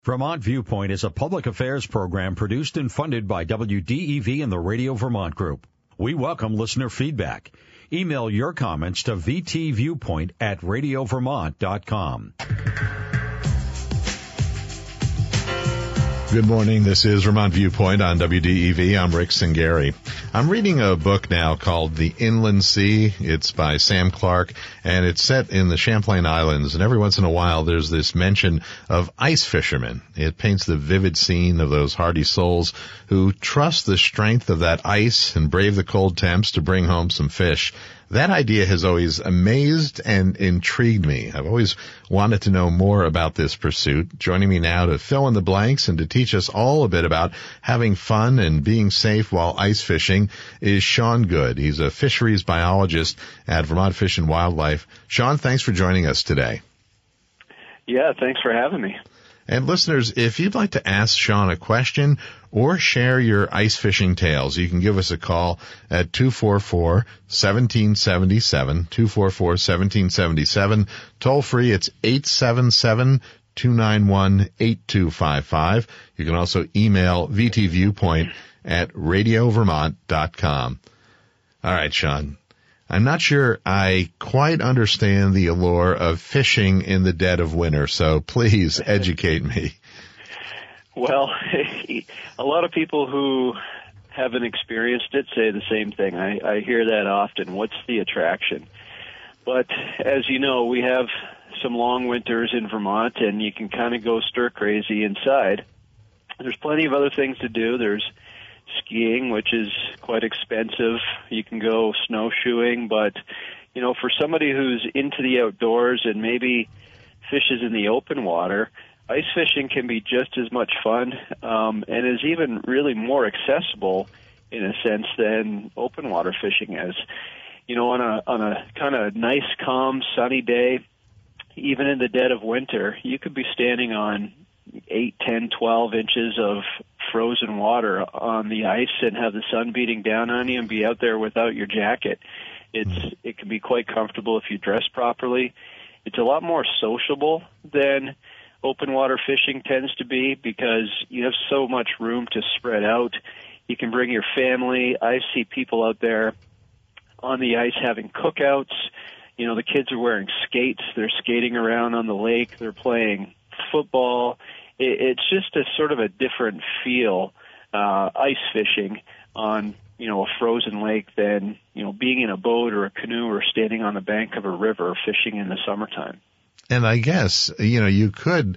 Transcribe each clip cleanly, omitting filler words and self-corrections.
Vermont Viewpoint is a public affairs program produced and funded by WDEV and the Radio Vermont Group. We welcome listener feedback. Email your comments to vtviewpoint@radiovermont.com. Good morning. This is Vermont Viewpoint on WDEV. I'm Rick Singari. I'm reading a book now called The Inland Sea. It's by Sam Clark, and it's set in the Champlain Islands. And every once in a while, there's this mention of ice fishermen. It paints the vivid scene of those hardy souls who trust the strength of that ice and brave the cold temps to bring home some fish. That idea has always amazed and intrigued me. I've always wanted to know more about this pursuit. Joining me now to fill in the blanks and to teach us all a bit about having fun and being safe while ice fishing is Sean Good. He's a fisheries biologist at Vermont Fish and Wildlife. Sean, thanks for joining us today. Yeah, thanks for having me. And listeners, if you'd like to ask Sean a question or share your ice fishing tales, you can give us a call at 244-1777, 244-1777. Toll free, it's 877-291-8255. You can also email vtviewpoint@radiovermont.com. All right, Sean. I'm not sure I quite understand the allure of fishing in the dead of winter, so please educate me. Well, a lot of people who haven't experienced it say the same thing. I hear that often. What's the attraction? But as you know, we have some long winters in Vermont, and you can kind of go stir crazy inside. There's plenty of other things to do. There's skiing, which is quite expensive. You can go snowshoeing, but, you know, for somebody who's into the outdoors and maybe fishes in the open water, ice fishing can be just as much fun and is even really more accessible in a sense than open water fishing is. You know, on a kind of nice, calm, sunny day, even in the dead of winter, you could be standing on 8, 10, 12 inches of frozen water on the ice and have the sun beating down on you and be out there without your jacket. It can be quite comfortable if you dress properly. It's a lot more sociable than open water fishing tends to be because you have so much room to spread out. You can bring your family. I see people out there on the ice having cookouts. You know, the kids are wearing skates. They're skating around on the lake. They're playing football. It's just a sort of a different feel, ice fishing on, you know, a frozen lake than, you know, being in a boat or a canoe or standing on the bank of a river fishing in the summertime. And I guess, you know, you could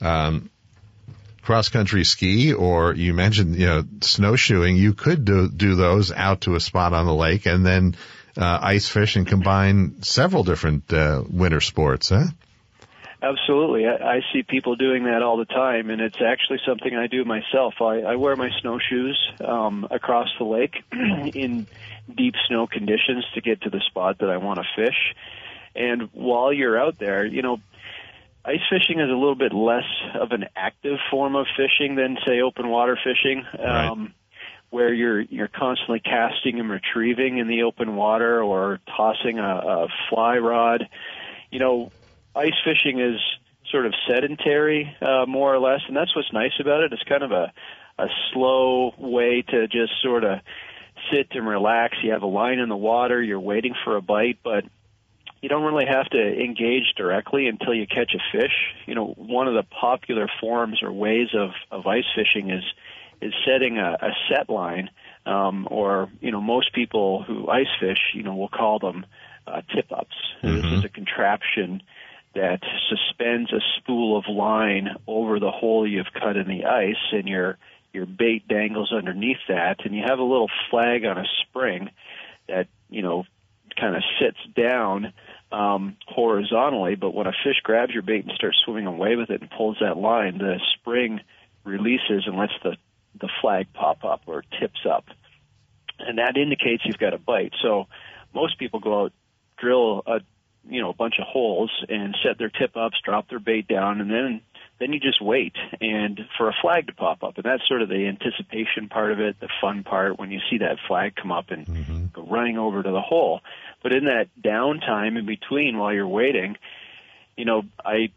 cross-country ski, or you mentioned, you know, snowshoeing. You could do those out to a spot on the lake and then ice fish and combine several different winter sports, huh? Absolutely. I see people doing that all the time, and it's actually something I do myself. I wear my snowshoes across the lake in deep snow conditions to get to the spot that I want to fish. And while you're out there, you know, ice fishing is a little bit less of an active form of fishing than, say, open water fishing, right, where you're constantly casting and retrieving in the open water or tossing a fly rod. You know, ice fishing is sort of sedentary, more or less, and that's what's nice about it. It's kind of a slow way to just sort of sit and relax. You have a line in the water, you're waiting for a bite, but you don't really have to engage directly until you catch a fish. You know, one of the popular forms or ways of ice fishing is setting a set line, or, you know, most people who ice fish, you know, will call them tip-ups. Mm-hmm. This is a contraption that suspends a spool of line over the hole you've cut in the ice, and your bait dangles underneath that, and you have a little flag on a spring that, you know, kind of sits down horizontally, but when a fish grabs your bait and starts swimming away with it and pulls that line, the spring releases and lets the flag pop up or tips up. And that indicates you've got a bite. So most people go out, drill a bunch of holes and set their tip-ups, drop their bait down, and then you just wait and for a flag to pop up. And that's sort of the anticipation part of it, the fun part, when you see that flag come up and go running over to the hole. But in that downtime in between while you're waiting, you know, I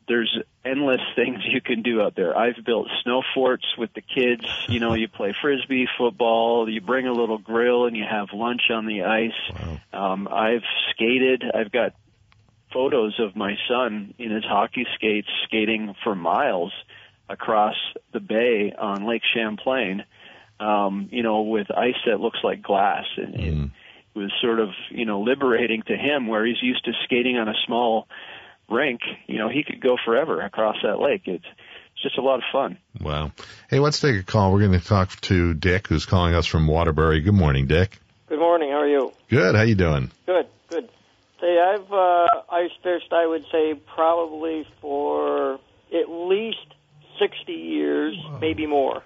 there's endless things you can do out there. I've built snow forts with the kids. You know, you play Frisbee, football, you bring a little grill and you have lunch on the ice. Wow. I've skated. I've got photos of my son in his hockey skates skating for miles across the bay on Lake Champlain, you know, with ice that looks like glass. And it was sort of, you know, liberating to him, where he's used to skating on a small rink. You know, he could go forever across that lake. It's just a lot of fun. Wow. Hey, let's take a call. We're going to talk to Dick, who's calling us from Waterbury. Good morning, Dick. Good morning. How are you? Good. How you doing? Good. Say, I've ice fished, I would say, probably for at least 60 years, maybe more.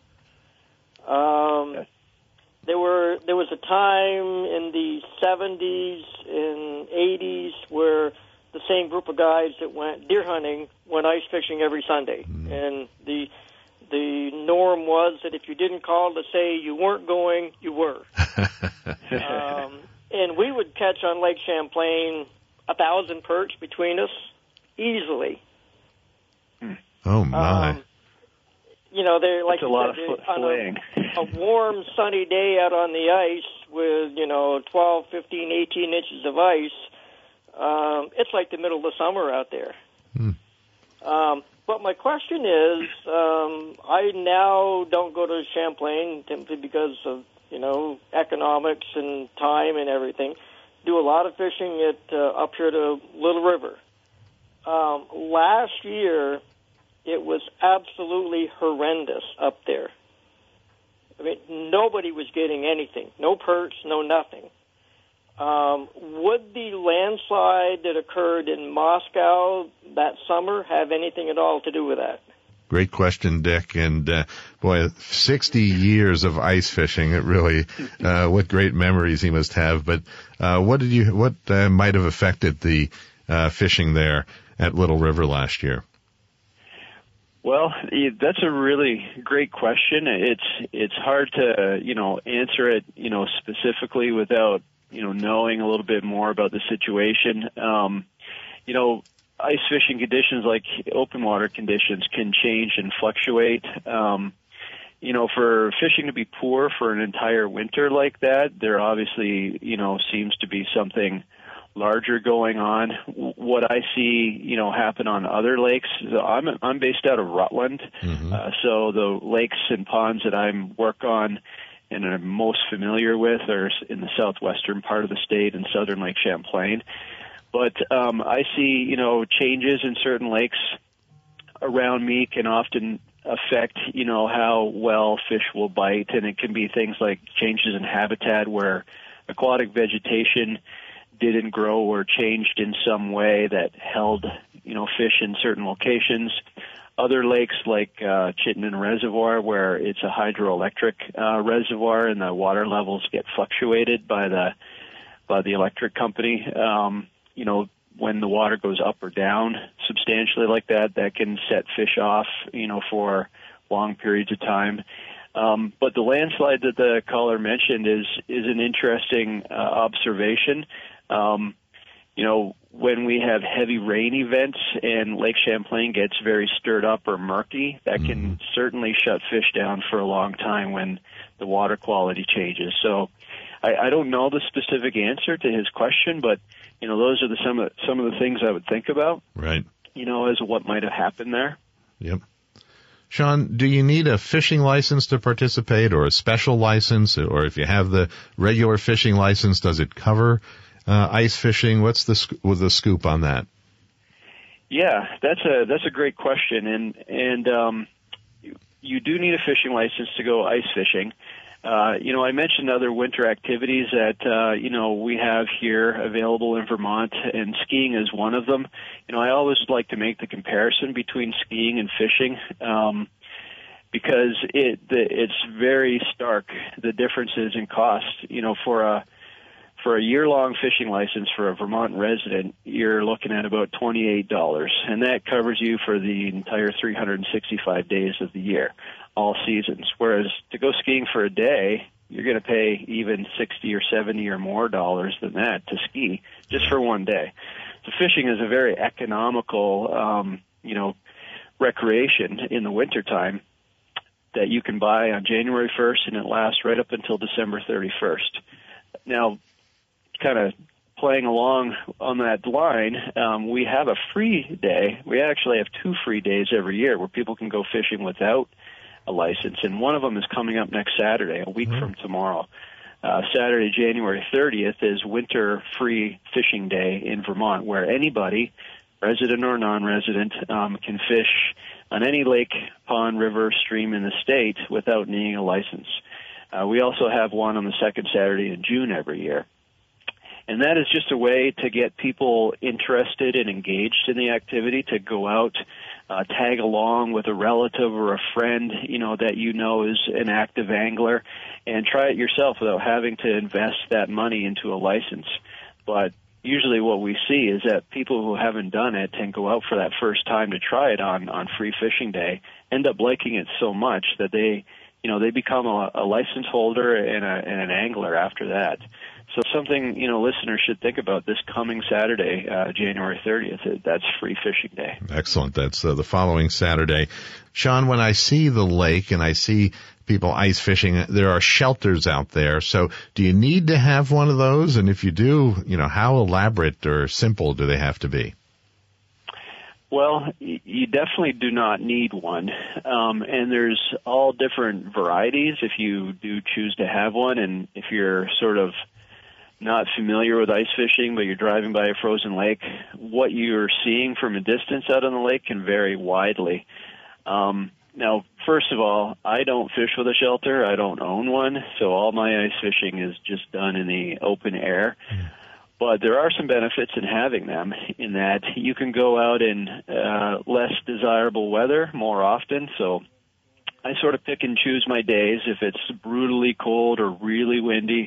There was a time in the 70s and 80s where the same group of guys that went deer hunting went ice fishing every Sunday, and the norm was that if you didn't call to say you weren't going, you were. And we would catch on Lake Champlain 1,000 perch between us easily. Oh my! You know, they're like a lot of flaying. A warm, sunny day out on the ice with 12, 15, 18 inches of ice. It's like the middle of the summer out there. But my question is, I now don't go to Champlain simply because of economics and time and everything. Do a lot of fishing at up here to Little River. Last year, it was absolutely horrendous up there. I mean, nobody was getting anything. No perch, no nothing. Would the landslide that occurred in Moscow that summer have anything at all to do with that? Great question, Dick. And boy, 60 years of ice fishing. It really, what great memories he must have. But what might have affected the fishing there at Little River last year? Well, that's a really great question. It's hard to answer it specifically without knowing a little bit more about the situation. Ice fishing conditions, like open water conditions, can change and fluctuate. For fishing to be poor for an entire winter like that, there obviously seems to be something larger going on. What I see, happen on other lakes. I'm based out of Rutland, so the lakes and ponds that I work on and I'm most familiar with are in the southwestern part of the state and southern Lake Champlain. But I see, changes in certain lakes around me can often affect, how well fish will bite, and it can be things like changes in habitat where aquatic vegetation didn't grow or changed in some way that held, fish in certain locations. Other lakes like Chittenden Reservoir, where it's a hydroelectric reservoir and the water levels get fluctuated by the electric company. When the water goes up or down substantially like that, that can set fish off, for long periods of time. But the landslide that the caller mentioned is an interesting observation. When we have heavy rain events and Lake Champlain gets very stirred up or murky, that can certainly shut fish down for a long time when the water quality changes. So I don't know the specific answer to his question, but those are some of the things I would think about. Right. As what might have happened there. Yep. Sean, do you need a fishing license to participate, or a special license, or if you have the regular fishing license, does it cover ice fishing? What's the scoop on that? Yeah, that's a great question, and you do need a fishing license to go ice fishing. I mentioned other winter activities that, we have here available in Vermont, and skiing is one of them. I always like to make the comparison between skiing and fishing, because it's very stark, the differences in cost. For a year-long fishing license for a Vermont resident, you're looking at about $28, and that covers you for the entire 365 days of the year, all seasons. Whereas to go skiing for a day, you're going to pay even $60 or $70 or more dollars than that to ski just for one day. So fishing is a very economical recreation in the wintertime that you can buy on January 1st, and it lasts right up until December 31st. Now, kind of playing along on that line, we have a free day. We actually have 2 free days every year where people can go fishing without a license, and one of them is coming up next Saturday, a week from tomorrow. Saturday, January 30th, is Winter Free Fishing Day in Vermont, where anybody, resident or non-resident, can fish on any lake, pond, river, stream in the state without needing a license. We also have one on the second Saturday in June every year. And that is just a way to get people interested and engaged in the activity, to go out, tag along with a relative or a friend, that is an active angler, and try it yourself without having to invest that money into a license. But usually what we see is that people who haven't done it and go out for that first time to try it on Free Fishing Day end up liking it so much that they become a license holder and an angler after that. So something, listeners should think about this coming Saturday, January 30th. That's Free Fishing Day. Excellent. That's the following Saturday. Sean, when I see the lake and I see people ice fishing, there are shelters out there. So do you need to have one of those? And if you do, how elaborate or simple do they have to be? Well, you definitely do not need one. And there's all different varieties if you do choose to have one. And if you're sort of not familiar with ice fishing, but you're driving by a frozen lake, what you're seeing from a distance out on the lake can vary widely. Now, first of all, I don't fish with a shelter. I don't own one, so all my ice fishing is just done in the open air. But there are some benefits in having them, in that you can go out in less desirable weather more often. So I sort of pick and choose my days. If it's brutally cold or really windy,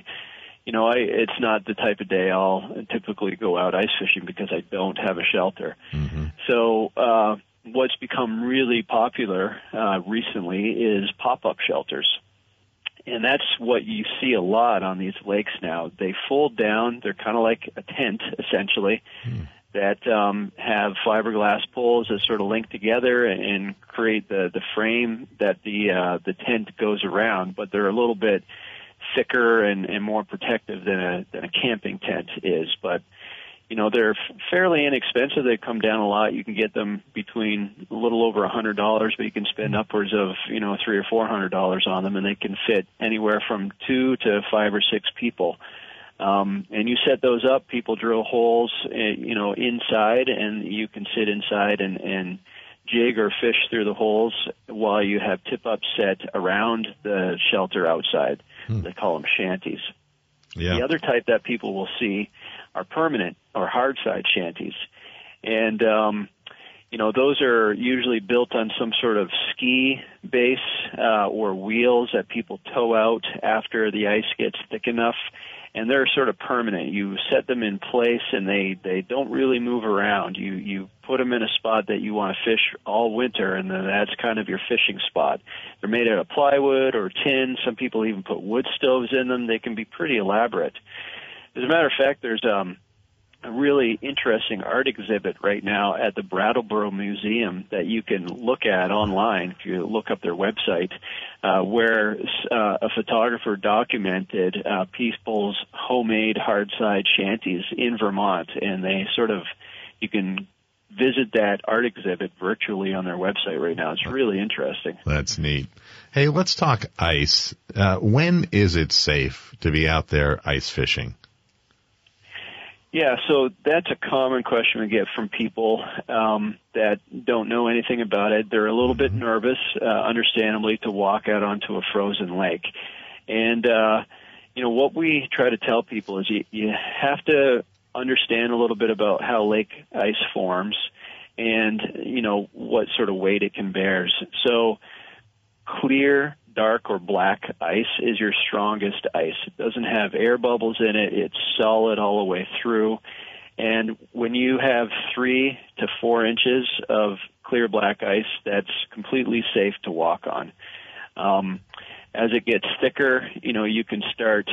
it's not the type of day I'll typically go out ice fishing because I don't have a shelter. Mm-hmm. So what's become really popular recently is pop-up shelters. And that's what you see a lot on these lakes now. They fold down. They're kind of like a tent, essentially, that have fiberglass poles that sort of link together and create the frame that the tent goes around. But they're a little bit thicker and more protective than a camping tent is. But they're fairly inexpensive. They come down a lot. You can get them between a little over $100, but you can spend upwards of $300 or $400 on them, and they can fit anywhere from 2 to 5 or 6 people. And you set those up. People drill holes, inside, and you can sit inside and jig or fish through the holes while you have tip-ups set around the shelter outside. They call them shanties. Yeah. The other type that people will see are permanent or hard-side shanties. And, those are usually built on some sort of ski base or wheels that people tow out after the ice gets thick enough. And they're sort of permanent. You set them in place, and they don't really move around. You put them in a spot that you want to fish all winter, and then that's kind of your fishing spot. They're made out of plywood or tin. Some people even put wood stoves in them. They can be pretty elaborate. As a matter of fact, there's a really interesting art exhibit right now at the Brattleboro Museum that you can look at online if you look up their website, where a photographer documented people's homemade hard-side shanties in Vermont, and you can visit that art exhibit virtually on their website right now. It's really interesting. That's neat. Hey, let's talk ice. When is it safe to be out there ice fishing? Yeah, so that's a common question we get from people that don't know anything about it. They're a little bit nervous, understandably, to walk out onto a frozen lake. And, what we try to tell people is you have to understand a little bit about how lake ice forms and, what sort of weight it can bear. So clear, dark, or black ice is your strongest ice. It doesn't have air bubbles in it. It's solid all the way through. And when you have 3 to 4 inches of clear black ice, that's completely safe to walk on. As it gets thicker, you can start,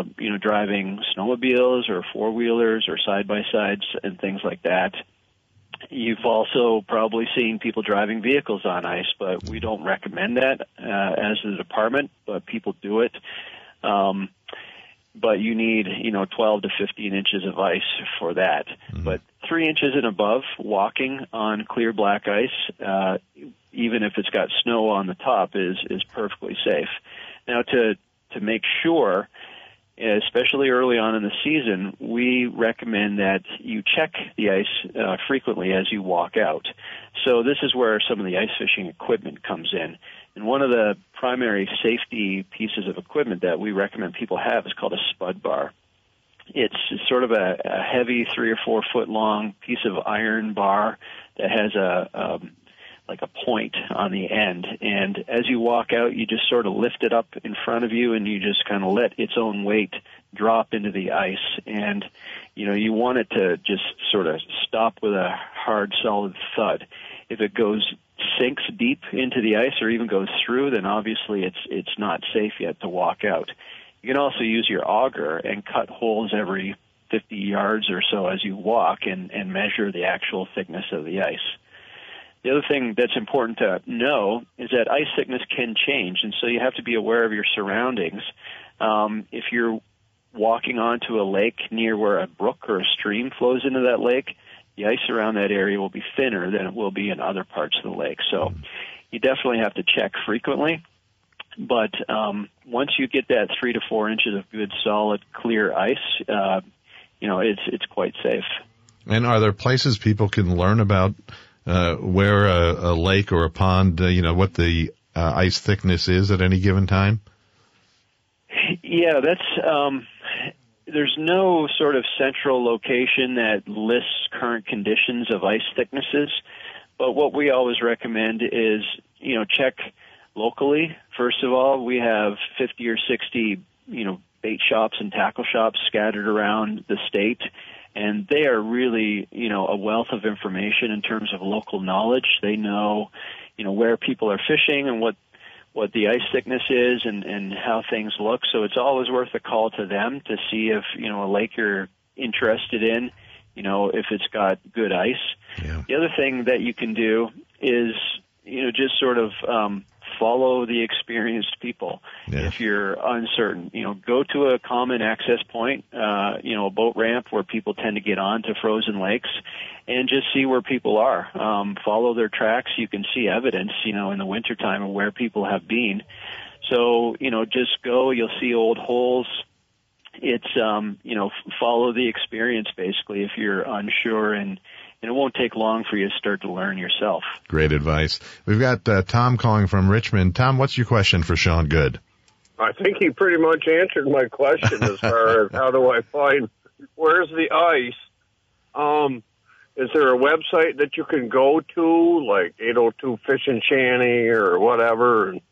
driving snowmobiles or four-wheelers or side-by-sides and things like that. You've also probably seen people driving vehicles on ice, but we don't recommend that as a department, but people do it. But you need, 12 to 15 inches of ice for that. Mm-hmm. But 3 inches and above, walking on clear black ice, even if it's got snow on the top, is perfectly safe. Now, to make sure, especially early on in the season, we recommend that you check the ice frequently as you walk out. So this is where some of the ice fishing equipment comes in. And one of the primary safety pieces of equipment that we recommend people have is called a spud bar. It's sort of a heavy 3 or 4 foot long piece of iron bar that has like a point on the end. And as you walk out, you just sort of lift it up in front of you and you just kind of let its own weight drop into the ice. And, you want it to just sort of stop with a hard, solid thud. If it sinks deep into the ice or even goes through, then obviously it's not safe yet to walk out. You can also use your auger and cut holes every 50 yards or so as you walk and measure the actual thickness of the ice. The other thing that's important to know is that ice thickness can change, and so you have to be aware of your surroundings. If you're walking onto a lake near where a brook or a stream flows into that lake, the ice around that area will be thinner than it will be in other parts of the lake. So you definitely have to check frequently. But once you get that 3 to 4 inches of good, solid, clear ice, it's quite safe. And are there places people can learn about where a lake or a pond, what the ice thickness is at any given time? Yeah, there's no sort of central location that lists current conditions of ice thicknesses, but what we always recommend is, check locally. First of all, we have 50 or 60, bait shops and tackle shops scattered around the state, and they are really, a wealth of information in terms of local knowledge. They know, where people are fishing and what the ice thickness is and how things look. So it's always worth a call to them to see if, a lake you're interested in, if it's got good ice. Yeah. The other thing that you can do is, just sort of follow the experienced people. Yeah. If you're uncertain, go to a common access point, a boat ramp where people tend to get on to frozen lakes, and just see where people are. Follow their tracks. You can see evidence, in the wintertime of where people have been. So, just go. You'll see old holes. It's, follow the experience, basically, if you're unsure, and it won't take long for you to start to learn yourself. Great advice. We've got Tom calling from Richmond. Tom, what's your question for Sean Good? I think he pretty much answered my question as far as how do I find where's the ice. Is there a website that you can go to, like 802 Fish and Shanty or whatever? And,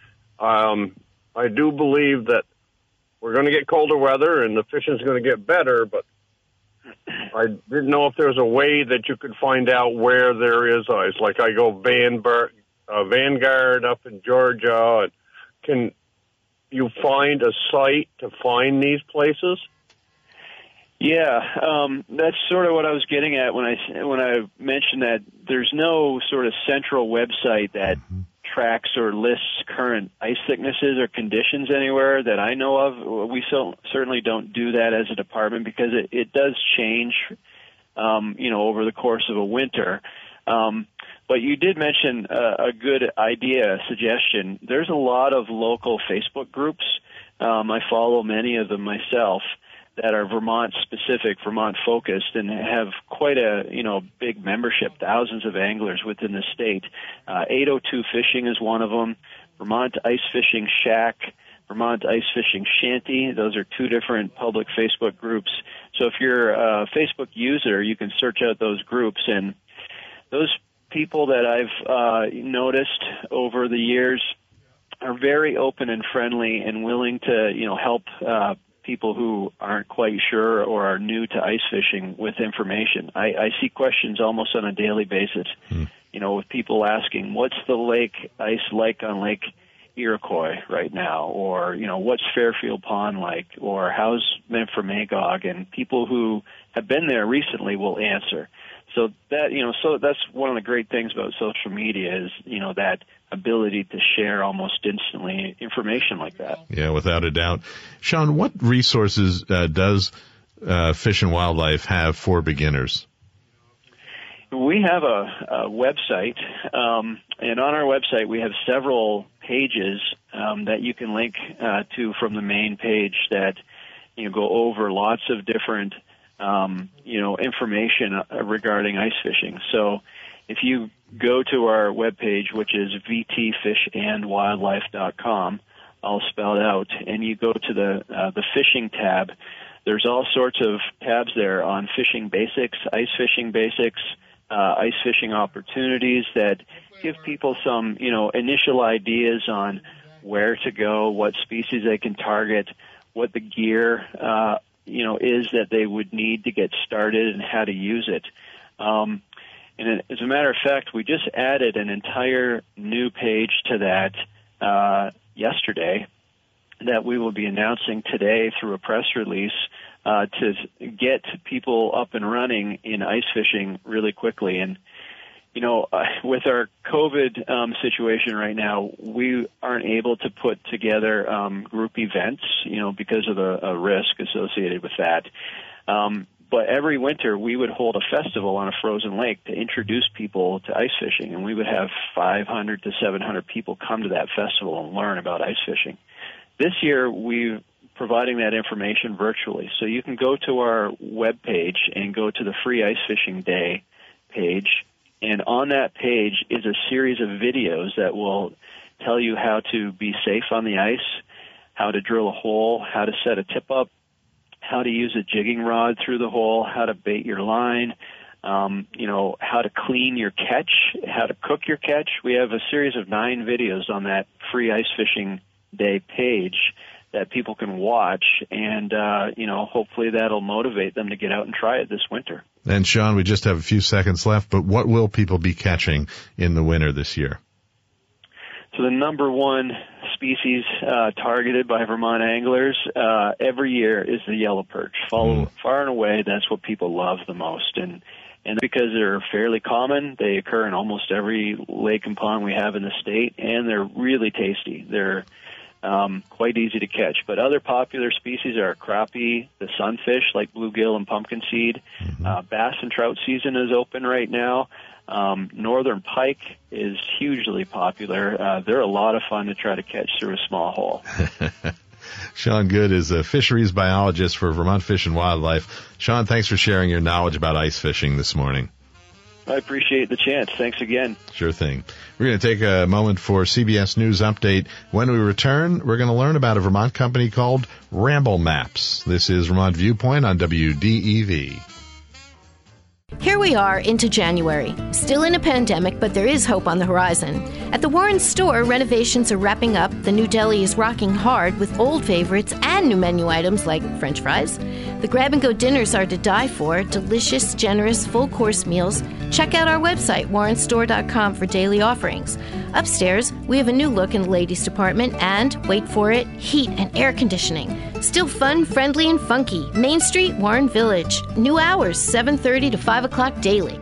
I do believe that we're going to get colder weather and the fishing's going to get better, but I didn't know if there was a way that you could find out where there is ice. Like I go Vanguard up in Georgia. And can you find a site to find these places? Yeah, that's sort of what I was getting at when I mentioned that there's no sort of central website that tracks or lists current ice thicknesses or conditions anywhere that I know of. We certainly don't do that as a department because it does change, over the course of a winter. But you did mention a good idea, a suggestion. There's a lot of local Facebook groups. I follow many of them myself that are Vermont-specific, Vermont-focused, and have quite a, big membership, thousands of anglers within the state. 802 Fishing is one of them, Vermont Ice Fishing Shack, Vermont Ice Fishing Shanty. Those are two different public Facebook groups. So if you're a Facebook user, you can search out those groups, and those people that I've noticed over the years are very open and friendly and willing to, help people who aren't quite sure or are new to ice fishing with information. I see questions almost on a daily basis, with people asking, what's the lake ice like on Lake Iroquois right now? Or, what's Fairfield Pond like? Or how's Memphremagog? And people who have been there recently will answer. So that, so that's one of the great things about social media is, that ability to share almost instantly information like that. Yeah, without a doubt. Sean, what resources does Fish and Wildlife have for beginners? We have a website, and on our website we have several pages that you can link to from the main page that go over lots of different information regarding ice fishing. So if you go to our webpage, which is vtfishandwildlife.com, all spelled out, and you go to the fishing tab, there's all sorts of tabs there on fishing basics, ice fishing opportunities that give people some, initial ideas on where to go, what species they can target, what the gear, is that they would need to get started and how to use it. And as a matter of fact, we just added an entire new page to that yesterday that we will be announcing today through a press release to get people up and running in ice fishing really quickly. And, with our COVID situation right now, we aren't able to put together group events, because of the risk associated with that. But every winter we would hold a festival on a frozen lake to introduce people to ice fishing, and we would have 500 to 700 people come to that festival and learn about ice fishing. This year we're providing that information virtually, so you can go to our webpage and go to the Free Ice Fishing Day page, and on that page is a series of videos that will tell you how to be safe on the ice, how to drill a hole, how to set a tip-up, how to use a jigging rod through the hole, how to bait your line, how to clean your catch, how to cook your catch. We have a series of 9 videos on that Free Ice Fishing Day page that people can watch, and, hopefully that'll motivate them to get out and try it this winter. And, Sean, we just have a few seconds left, but what will people be catching in the winter this year? So the number one species targeted by Vermont anglers every year is the yellow perch. Far and away, that's what people love the most. And because they're fairly common, they occur in almost every lake and pond we have in the state, and they're really tasty. They're quite easy to catch. But other popular species are crappie, the sunfish like bluegill and pumpkin seed. Bass and trout season is open right now. Northern pike is hugely popular. They're a lot of fun to try to catch through a small hole. Sean Good is a fisheries biologist for Vermont Fish and Wildlife. Sean, thanks for sharing your knowledge about ice fishing this morning. I appreciate the chance. Thanks again. Sure thing. We're going to take a moment for CBS News Update. When we return, we're going to learn about a Vermont company called Ramble Maps. This is Vermont Viewpoint on WDEV. Here we are into January. Still in a pandemic, but there is hope on the horizon. At the Warren store, renovations are wrapping up. The new deli is rocking hard with old favorites and new menu items like French fries. The grab-and-go dinners are to die for. Delicious, generous, full-course meals. Check out our website, warrenstore.com, for daily offerings. Upstairs, we have a new look in the ladies' department and, wait for it, heat and air conditioning. Still fun, friendly, and funky. Main Street, Warren Village. New hours, 7:30 to 5 o'clock daily.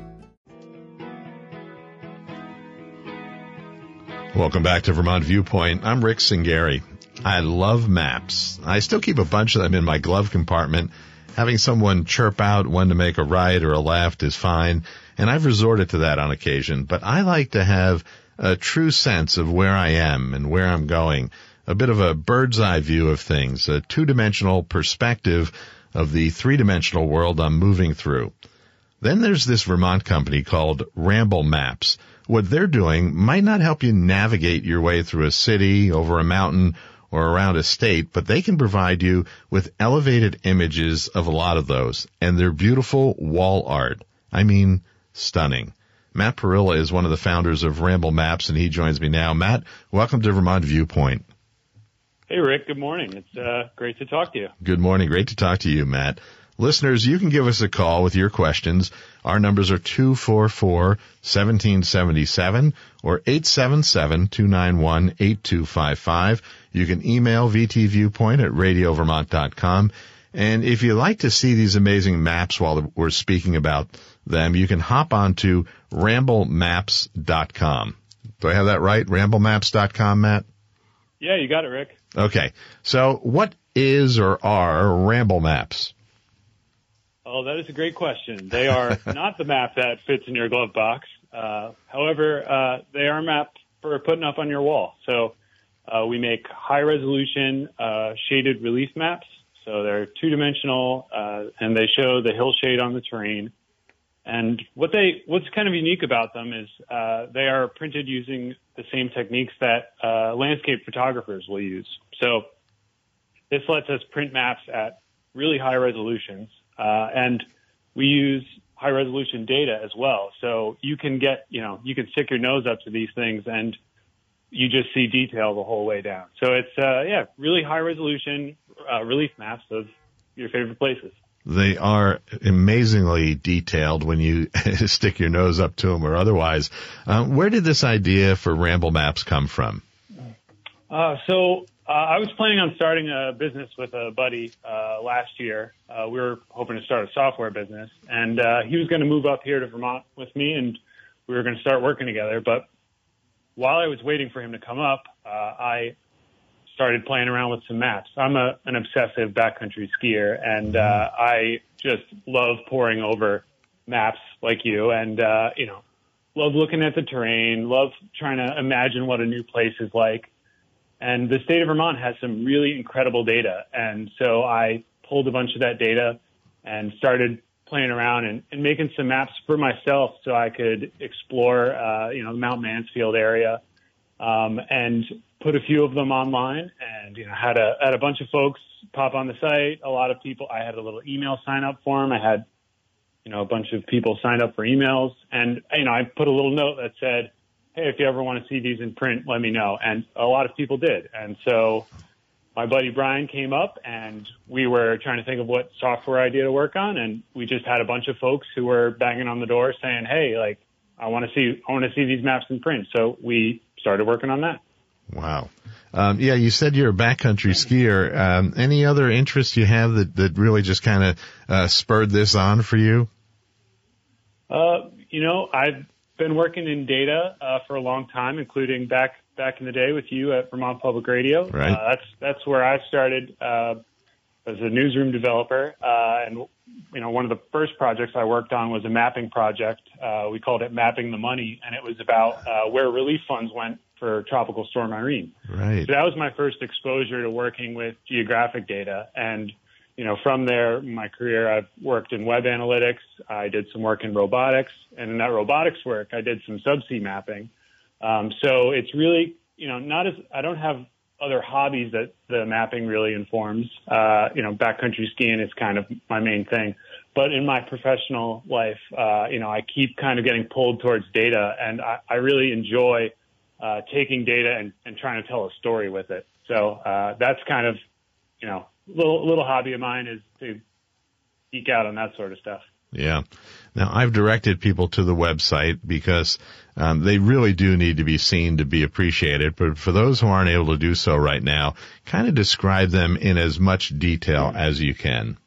Welcome back to Vermont Viewpoint. I'm Rick Singari. I love maps. I still keep a bunch of them in my glove compartment. Having someone chirp out when to make a right or a left is fine, and I've resorted to that on occasion. But I like to have a true sense of where I am and where I'm going, a bit of a bird's eye view of things, a two-dimensional perspective of the three-dimensional world I'm moving through. Then there's this Vermont company called Ramble Maps. What they're doing might not help you navigate your way through a city, over a mountain, or around a state, but they can provide you with elevated images of a lot of those, and they're beautiful wall art. I mean, stunning. Matt Perilla is one of the founders of Ramble Maps, and he joins me now. Matt, welcome to Vermont Viewpoint. Hey, Rick. Good morning. It's great to talk to you. Good morning. Great to talk to you, Matt. Listeners, you can give us a call with your questions. Our numbers are 244-1777 or 877-291-8255. You can email vtviewpoint@radiovermont.com. And if you'd like to see these amazing maps while we're speaking about them, you can hop onto ramblemaps.com. Do I have that right? Ramblemaps.com, Matt? Yeah, you got it, Rick. Okay. So what is or are Ramble Maps? Oh, that is a great question. They are not the map that fits in your glove box. However, they are a map for putting up on your wall. So we make high-resolution shaded relief maps. So they're two-dimensional, and they show the hillshade on the terrain. And what's kind of unique about them is they are printed using the same techniques that landscape photographers will use. So this lets us print maps at really high resolutions, and we use high resolution data as well. So you can you can stick your nose up to these things and you just see detail the whole way down. So it's, really high resolution relief maps of your favorite places. They are amazingly detailed when you stick your nose up to them or otherwise. Where did this idea for Ramble Maps come from? I was planning on starting a business with a buddy last year. We were hoping to start a software business, and he was going to move up here to Vermont with me, and we were going to start working together. But while I was waiting for him to come up, I started playing around with some maps. I'm an obsessive backcountry skier, and I just love poring over maps like you, and love looking at the terrain, love trying to imagine what a new place is like. And the state of Vermont has some really incredible data, and so I pulled a bunch of that data and started playing around and making some maps for myself so I could explore the Mount Mansfield area, and put a few of them online, and had a bunch of folks pop on the site. A lot of people. I had a little email sign up form. I had a bunch of people signed up for emails, and I put a little note that said, hey, if you ever want to see these in print, let me know. And a lot of people did. And so my buddy Brian came up, and we were trying to think of what software idea to work on, and we just had a bunch of folks who were banging on the door saying, hey, I want to see these maps in print. So we started working on that. Wow. You said you're a backcountry skier. Any other interests you have that really just kind of spurred this on for you? I've been working in data for a long time, including back in the day with you at Vermont Public Radio. Right. That's where I started as a newsroom developer. And one of the first projects I worked on was a mapping project. We called it Mapping the Money, and it was about where relief funds went for Tropical Storm Irene. Right. So that was my first exposure to working with geographic data. And, from there, my career, I've worked in web analytics. I did some work in robotics. And in that robotics work, I did some subsea mapping. So it's really, I don't have other hobbies that the mapping really informs. Backcountry skiing is kind of my main thing. But in my professional life, I keep kind of getting pulled towards data, and I really enjoy taking data and trying to tell a story with it. So that's kind of, little hobby of mine is to geek out on that sort of stuff. Yeah. Now, I've directed people to the website because they really do need to be seen to be appreciated. But for those who aren't able to do so right now, kind of describe them in as much detail as you can.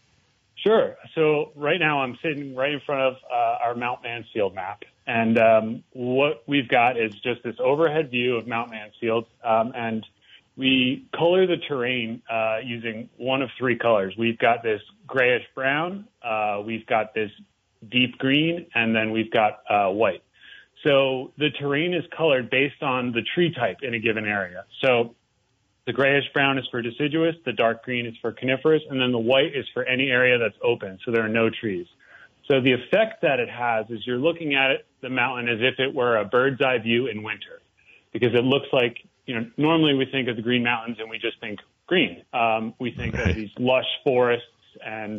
Sure. So right now I'm sitting right in front of our Mount Mansfield map. And what we've got is just this overhead view of Mount Mansfield. And we color the terrain using one of three colors. We've got this grayish brown, we've got this deep green, and then we've got white. So the terrain is colored based on the tree type in a given area. So the grayish brown is for deciduous, the dark green is for coniferous, and then the white is for any area that's open, so there are no trees. So the effect that it has is you're looking at the mountain as if it were a bird's eye view in winter, because it looks like, normally we think of the Green Mountains and we just think green. We think of these lush forests, and,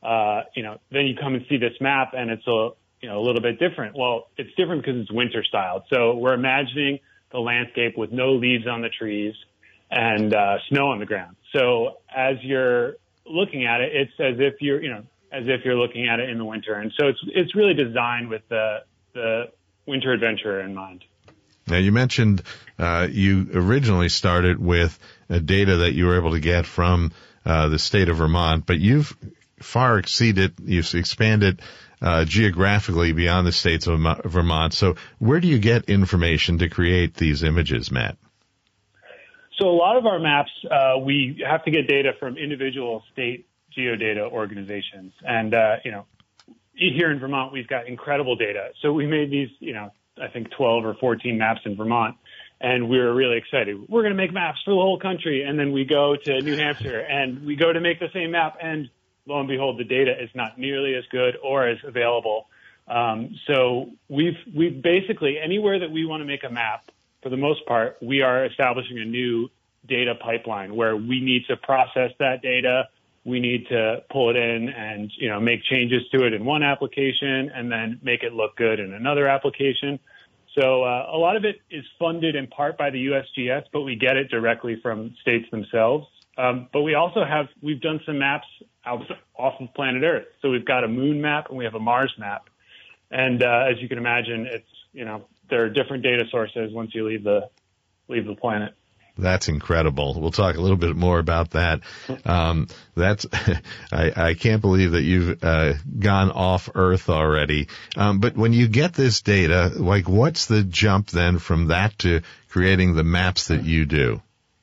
then you come and see this map and it's a little bit different. Well, it's different because it's winter styled. So we're imagining the landscape with no leaves on the trees and snow on the ground. So as you're looking at it, it's as if you're looking at it in the winter. And so it's really designed with the winter adventurer in mind. Now, you mentioned you originally started with data that you were able to get from the state of Vermont, but you've expanded geographically beyond the states of Vermont. So where do you get information to create these images, Matt? So a lot of our maps, we have to get data from individual state geodata organizations. And, here in Vermont, we've got incredible data. So we made these, I think 12 or 14 maps in Vermont, and we were really excited. We're going to make maps for the whole country. And then we go to New Hampshire and we go to make the same map. And lo and behold, the data is not nearly as good or as available. So we've basically, anywhere that we want to make a map, for the most part, we are establishing a new data pipeline where we need to process that data. We need to pull it in and, make changes to it in one application and then make it look good in another application. So a lot of it is funded in part by the USGS, but we get it directly from states themselves. But we've done some maps off of planet Earth. So we've got a moon map and we have a Mars map. And as you can imagine, it's, there are different data sources once you leave the planet. That's incredible. We'll talk a little bit more about that. I can't believe that you've gone off Earth already. But when you get this data, what's the jump then from that to creating the maps that you do?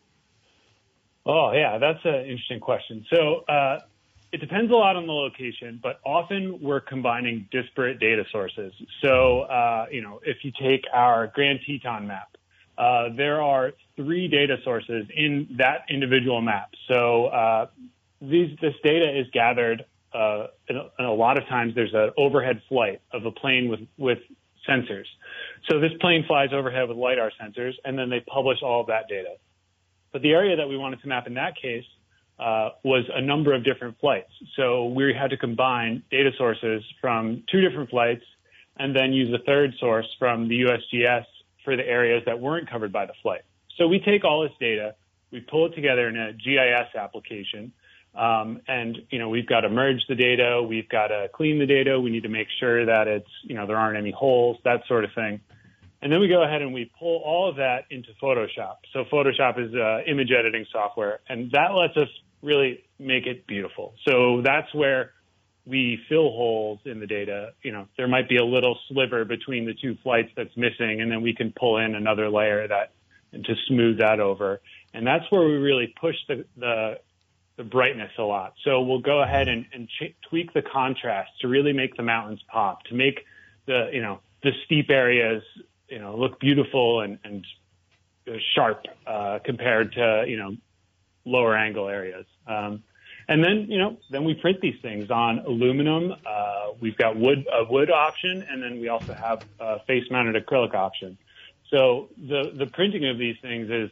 Oh, yeah, that's an interesting question. So it depends a lot on the location, but often we're combining disparate data sources. So, if you take our Grand Teton map, there are 3 data sources in that individual map. So this data is gathered, and a lot of times there's an overhead flight of a plane with sensors. So this plane flies overhead with LiDAR sensors, and then they publish all of that data. But the area that we wanted to map in that case was a number of different flights. So we had to combine data sources from 2 different flights and then use a third source from the USGS for the areas that weren't covered by the flight. So we take all this data, we pull it together in a GIS application, and we've got to merge the data, we've got to clean the data, we need to make sure that it's there aren't any holes, that sort of thing. And then we go ahead and we pull all of that into Photoshop. So Photoshop is image editing software, and that lets us really make it beautiful. So that's where we fill holes in the data. There might be a little sliver between the 2 flights that's missing, and then we can pull in another layer to smooth that over. And that's where we really push the brightness a lot. So we'll go ahead and tweak the contrast to really make the mountains pop, to make the steep areas, look beautiful and sharp compared to, lower angle areas. And then we print these things on aluminum. We've got a wood option, and then we also have a face-mounted acrylic option. So the printing of these things is,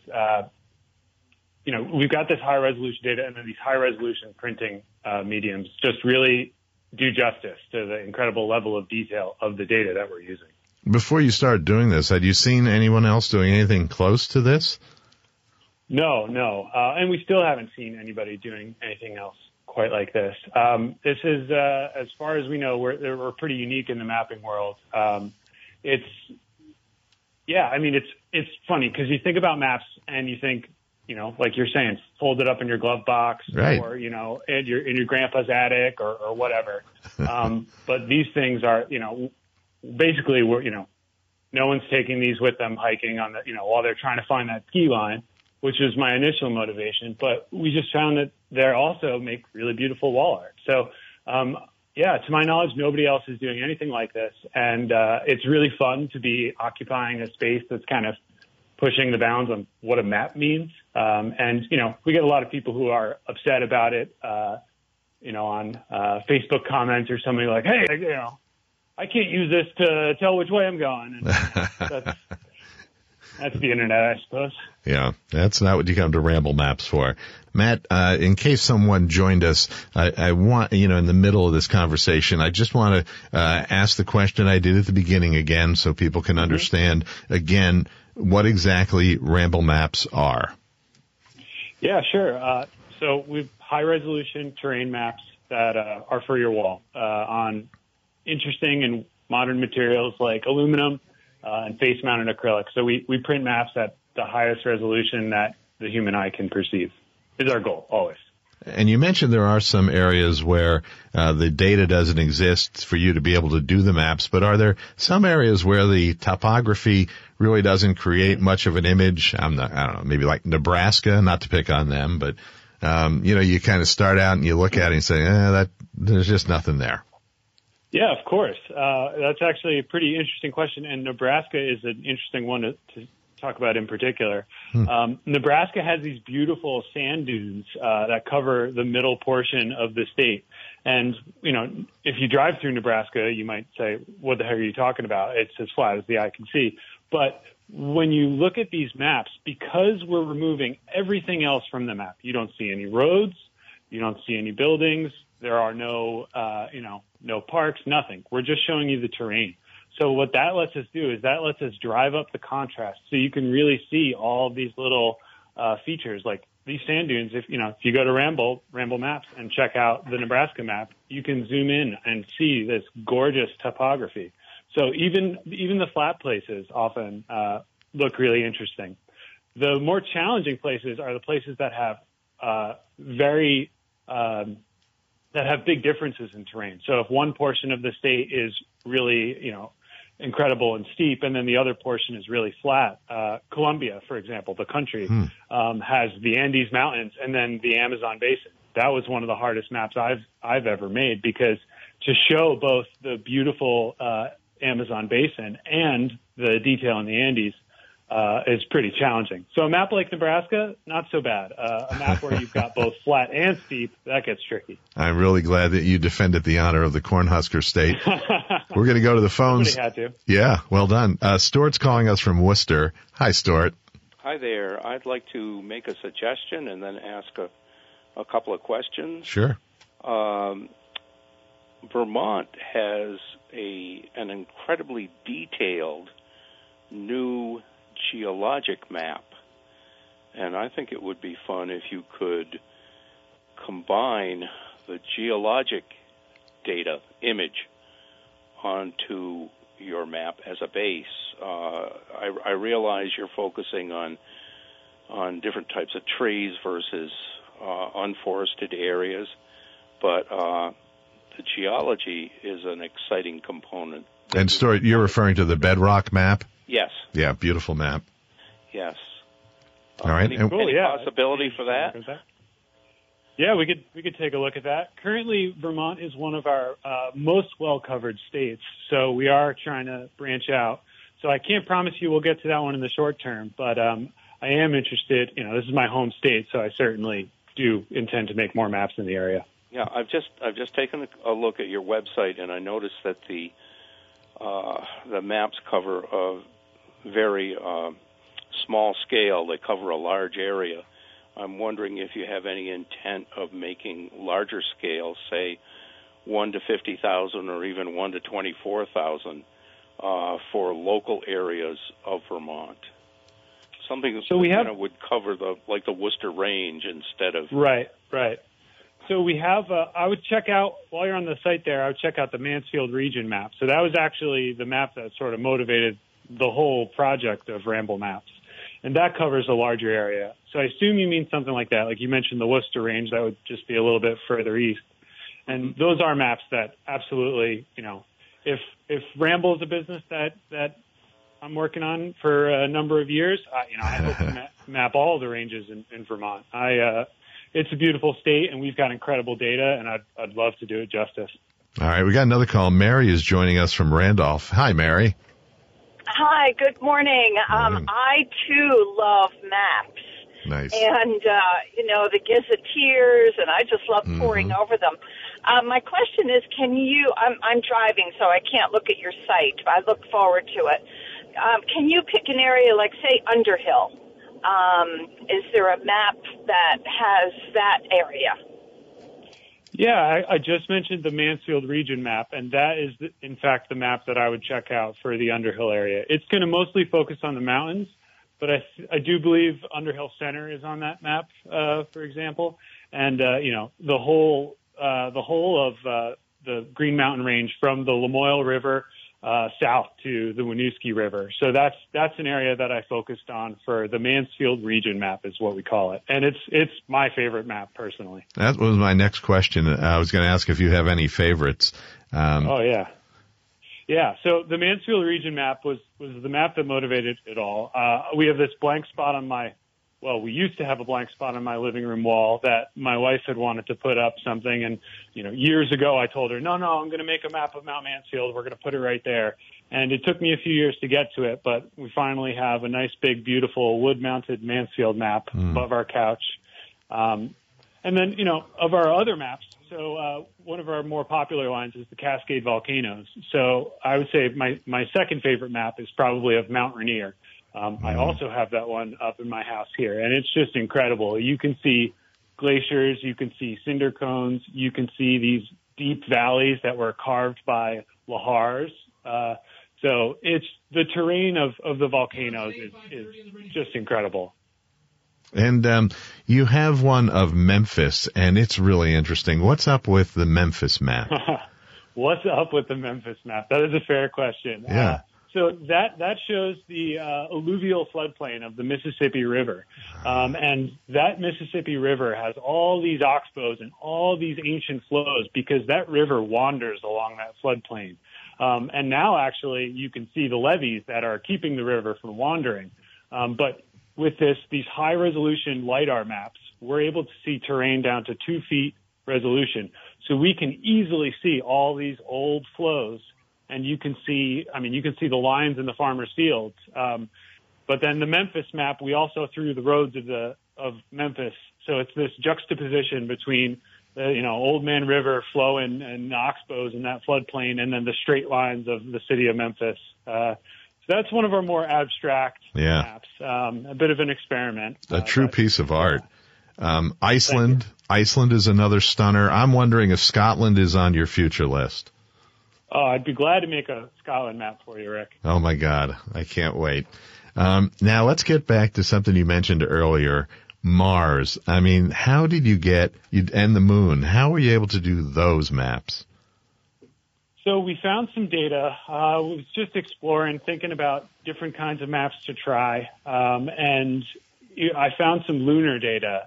we've got this high-resolution data, and then these high-resolution printing mediums just really do justice to the incredible level of detail of the data that we're using. Before you started doing this, had you seen anyone else doing anything close to this? No. And we still haven't seen anybody doing anything else quite like this. This is, as far as we know, we're pretty unique in the mapping world. It's funny because you think about maps and you think, like you're saying, fold it up in your glove box, right, or, in your grandpa's attic or whatever. But these things are, basically no one's taking these with them hiking on while they're trying to find that ski line, which was my initial motivation. But we just found that they also make really beautiful wall art. So, to my knowledge, nobody else is doing anything like this. And it's really fun to be occupying a space that's kind of pushing the bounds on what a map means. And we get a lot of people who are upset about it, on Facebook comments or something like, hey, I can't use this to tell which way I'm going. And that's the internet, I suppose. Yeah, that's not what you come to Ramble Maps for. Matt, in case someone joined us, I want, in the middle of this conversation, I just want to ask the question I did at the beginning again so people can understand, again, what exactly Ramble Maps are. Yeah, sure. So we've high-resolution terrain maps that are for your wall on interesting and modern materials like aluminum and face-mounted acrylic. So we print maps at the highest resolution that the human eye can perceive, is our goal, always. And you mentioned there are some areas where the data doesn't exist for you to be able to do the maps, but are there some areas where the topography really doesn't create much of an image? I don't know, maybe like Nebraska, not to pick on them, but you kind of start out and you look at it and say, there's just nothing there. Yeah, of course. That's actually a pretty interesting question, and Nebraska is an interesting one to talk about in particular. Nebraska has these beautiful sand dunes that cover the middle portion of the state. And, if you drive through Nebraska, you might say, what the heck are you talking about? It's as flat as the eye can see. But when you look at these maps, because we're removing everything else from the map, you don't see any roads, you don't see any buildings, there are no parks, nothing. We're just showing you the terrain. So what that lets us do is that lets us drive up the contrast so you can really see all of these little features like these sand dunes. If you go to Ramble Maps and check out the Nebraska map, you can zoom in and see this gorgeous topography. So even the flat places often look really interesting. The more challenging places are the places that have that have big differences in terrain. So if one portion of the state is really, incredible and steep, and then the other portion is really flat, Colombia, for example, the country, has the Andes Mountains and then the Amazon Basin. That was one of the hardest maps I've ever made, because to show both the beautiful Amazon Basin and the detail in the Andes is pretty challenging. So a map like Nebraska, not so bad. A map where you've got both flat and steep, that gets tricky. I'm really glad that you defended the honor of the Cornhusker State. We're going to go to the phones. Somebody had to. Yeah, well done. Stuart's calling us from Worcester. Hi, Stuart. Hi there. I'd like to make a suggestion and then ask a couple of questions. Sure. Vermont has an incredibly detailed new geologic map, and I think it would be fun if you could combine the geologic data image onto your map as a base. I realize you're focusing on different types of trees versus unforested areas, but the geology is an exciting component. And Stuart, you're referring to the Bedrock map? Yes. Yeah, beautiful map. Yes. All right. Any possibility for that? Yeah, we could take a look at that. Currently, Vermont is one of our most well-covered states, so we are trying to branch out. So I can't promise you we'll get to that one in the short term, but I am interested. This is my home state, so I certainly do intend to make more maps in the area. Yeah, I've just taken a look at your website, and I noticed that the maps cover a very small scale. They cover a large area. I'm wondering if you have any intent of making larger scale, say 1 to 50,000 or even 1 to 24,000 for local areas of Vermont. Something that would cover the Worcester Range instead of... Right. So we have, I would check out, while you're on the site there, I would check out the Mansfield region map. So that was actually the map that sort of motivated the whole project of Ramble Maps. And that covers a larger area. So I assume you mean something like that. Like you mentioned the Worcester Range, that would just be a little bit further east. And those are maps that absolutely, if Ramble is a business that I'm working on for a number of years, I hope to map all the ranges in Vermont. It's a beautiful state, and we've got incredible data, and I'd love to do it justice. All right, we got another call. Mary is joining us from Randolph. Hi, Mary. Hi, good morning. I, too, love maps. Nice. And, the gazetteers, and I just love poring over them. My question is, I'm driving, so I can't look at your site. I look forward to it. Can you pick an area like, say, Underhill? Is there a map that has that area? Yeah, I just mentioned the Mansfield region map, and that is, in fact, the map that I would check out for the Underhill area. It's going to mostly focus on the mountains, but I do believe Underhill Center is on that map, for example, and the whole of the Green Mountain Range from the Lamoille River south to the Winooski River. So that's an area that I focused on for the Mansfield region map is what we call it. And it's my favorite map personally. That was my next question. I was going to ask if you have any favorites. Oh, yeah. Yeah, so the Mansfield region map was the map that motivated it all. We have this blank spot on we used to have a blank spot on my living room wall that my wife had wanted to put up something. And, years ago I told her, no, I'm going to make a map of Mount Mansfield. We're going to put it right there. And it took me a few years to get to it, but we finally have a nice, big, beautiful wood-mounted Mansfield map above our couch. And then, of our other maps, so one of our more popular lines is the Cascade Volcanoes. So I would say my second favorite map is probably of Mount Rainier. I also have that one up in my house here, and it's just incredible. You can see glaciers, you can see cinder cones, you can see these deep valleys that were carved by lahars. So it's the terrain of the volcanoes is just incredible. And you have one of Memphis, and it's really interesting. What's up with the Memphis map? What's up with the Memphis map? That is a fair question. Yeah. So that shows the alluvial floodplain of the Mississippi River. And that Mississippi River has all these oxbows and all these ancient flows because that river wanders along that floodplain. And now actually you can see the levees that are keeping the river from wandering. But with these high resolution LiDAR maps, we're able to see terrain down to 2 feet resolution. So we can easily see all these old flows. And you can see the lines in the farmers' fields. But then the Memphis map, we also threw the roads of Memphis. So it's this juxtaposition between the, Old Man River flow and oxbows in that floodplain, and then the straight lines of the city of Memphis. So that's one of our more abstract maps. A bit of an experiment. A true piece of art. Iceland is another stunner. I'm wondering if Scotland is on your future list. Oh, I'd be glad to make a Scotland map for you, Rick. Oh, my God. I can't wait. Now, let's get back to something you mentioned earlier, Mars. I mean, how did and the moon, how were you able to do those maps? So we found some data. I was just exploring, thinking about different kinds of maps to try. And I found some lunar data.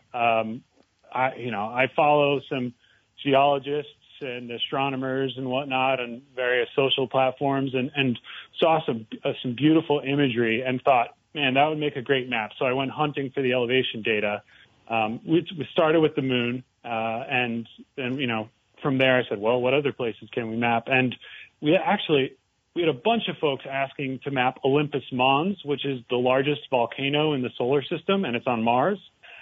I follow some geologists and astronomers and whatnot on various social platforms and saw some beautiful imagery and thought, man, that would make a great map. So I went hunting for the elevation data. We started with the moon, and then, from there I said, well, what other places can we map? And we had a bunch of folks asking to map Olympus Mons, which is the largest volcano in the solar system, and it's on Mars.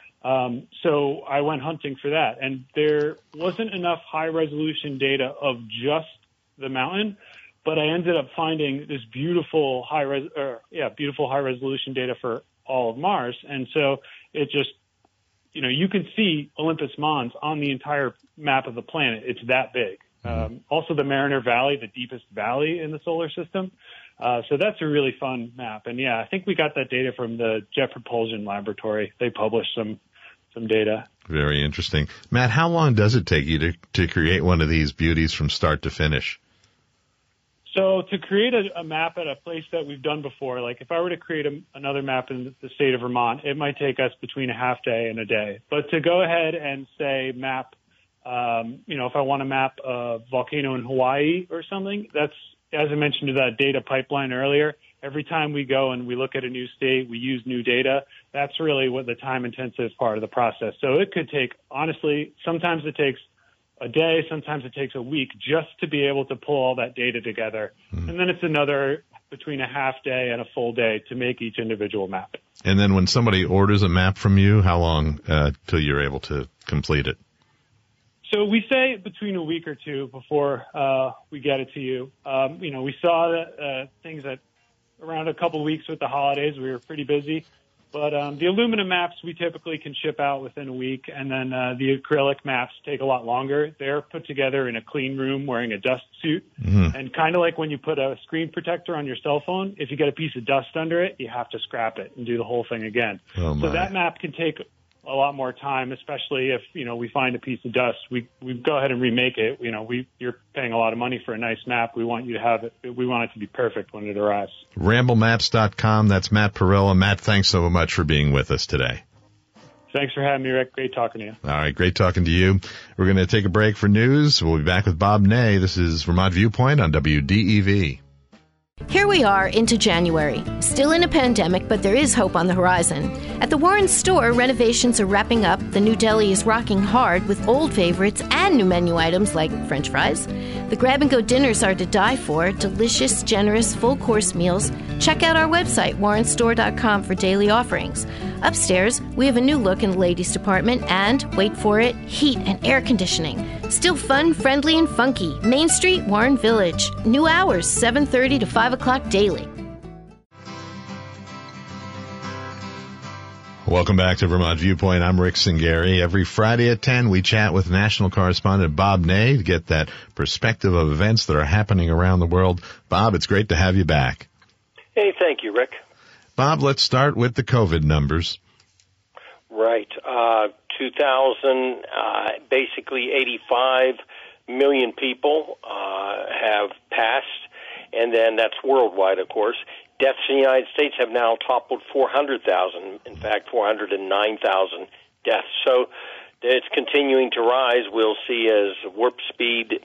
So I went hunting for that, and there wasn't enough high-resolution data of just the mountain, but I ended up finding this beautiful high-resolution data for all of Mars, and so it just, you can see Olympus Mons on the entire map of the planet. It's that big. Also, the Mariner Valley, the deepest valley in the solar system. So that's a really fun map, and I think we got that data from the Jet Propulsion Laboratory. They published some data. Very interesting. Matt, how long does it take you to create one of these beauties from start to finish? So to create a map at a place that we've done before, like if I were to create another map in the state of Vermont, it might take us between a half day and a day. But to go ahead and say map, if I want to map a volcano in Hawaii or something, that's, as I mentioned to that data pipeline earlier, every time we go and we look at a new state, we use new data. That's really what the time-intensive part of the process. So it could take, honestly, sometimes it takes a day, sometimes it takes a week just to be able to pull all that data together. And then it's another between a half day and a full day to make each individual map. And then when somebody orders a map from you, how long till you're able to complete it? So we say between a week or two before we get it to you. We saw that things that around a couple of weeks with the holidays, we were pretty busy. But the aluminum maps we typically can ship out within a week, and then the acrylic maps take a lot longer. They're put together in a clean room wearing a dust suit. And kind of like when you put a screen protector on your cell phone, if you get a piece of dust under it, you have to scrap it and do the whole thing again. So that map can take a lot more time, especially if, we find a piece of dust. We go ahead and remake it. You're paying a lot of money for a nice map. We want you to have it. We want it to be perfect when it arrives. Ramblemaps.com. That's Matt Perrella. Matt, thanks so much for being with us today. Thanks for having me, Rick. Great talking to you. All right, great talking to you. We're going to take a break for news. We'll be back with Bob Ney. This is Vermont Viewpoint on WDEV. Here we are into January. Still in a pandemic, but there is hope on the horizon. At the Warren store, renovations are wrapping up. The new deli is rocking hard with old favorites and new menu items like French fries. The grab-and-go dinners are to die for. Delicious, generous, full-course meals. Check out our website, warrenstore.com, for daily offerings. Upstairs, we have a new look in the ladies' department and, wait for it, heat and air conditioning. Still fun, friendly, and funky. Main Street, Warren Village. New hours, 7:30 to 5 o'clock daily. Welcome back to Vermont Viewpoint. I'm Rick Singari. Every Friday at 10, we chat with national correspondent Bob Ney to get that perspective of events that are happening around the world. Bob, it's great to have you back. Hey, thank you, Rick. Bob, let's start with the COVID numbers. Right. 2000, basically 85 million people have passed, and then that's worldwide, of course. Deaths in the United States have now toppled 400,000, in fact, 409,000 deaths. So it's continuing to rise. We'll see as warp speed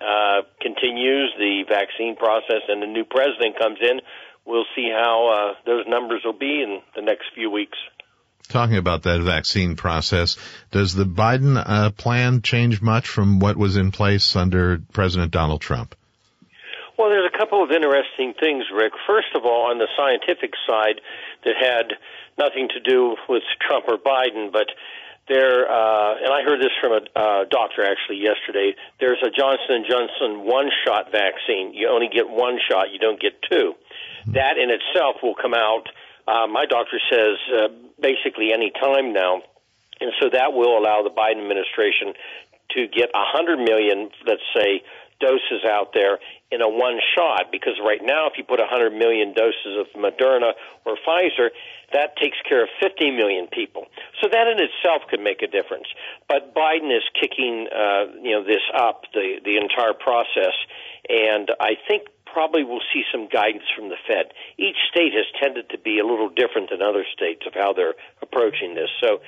continues, the vaccine process, and the new president comes in. We'll see how those numbers will be in the next few weeks. Talking about that vaccine process, does the Biden plan change much from what was in place under President Donald Trump? Well, there's a couple of interesting things, Rick. First of all, on the scientific side, that had nothing to do with Trump or Biden, but there, and I heard this from a doctor actually yesterday, there's a Johnson & Johnson one-shot vaccine. You only get one shot, you don't get two. That in itself will come out, my doctor says, basically any time now. And so that will allow the Biden administration to get 100 million, let's say, doses out there in a one shot, because right now if you put 100 million doses of Moderna or Pfizer, that takes care of 50 million people. So that in itself could make a difference. But Biden is kicking this up, the entire process, and I think probably we'll see some guidance from the Fed. Each state has tended to be a little different than other states of how they're approaching this. So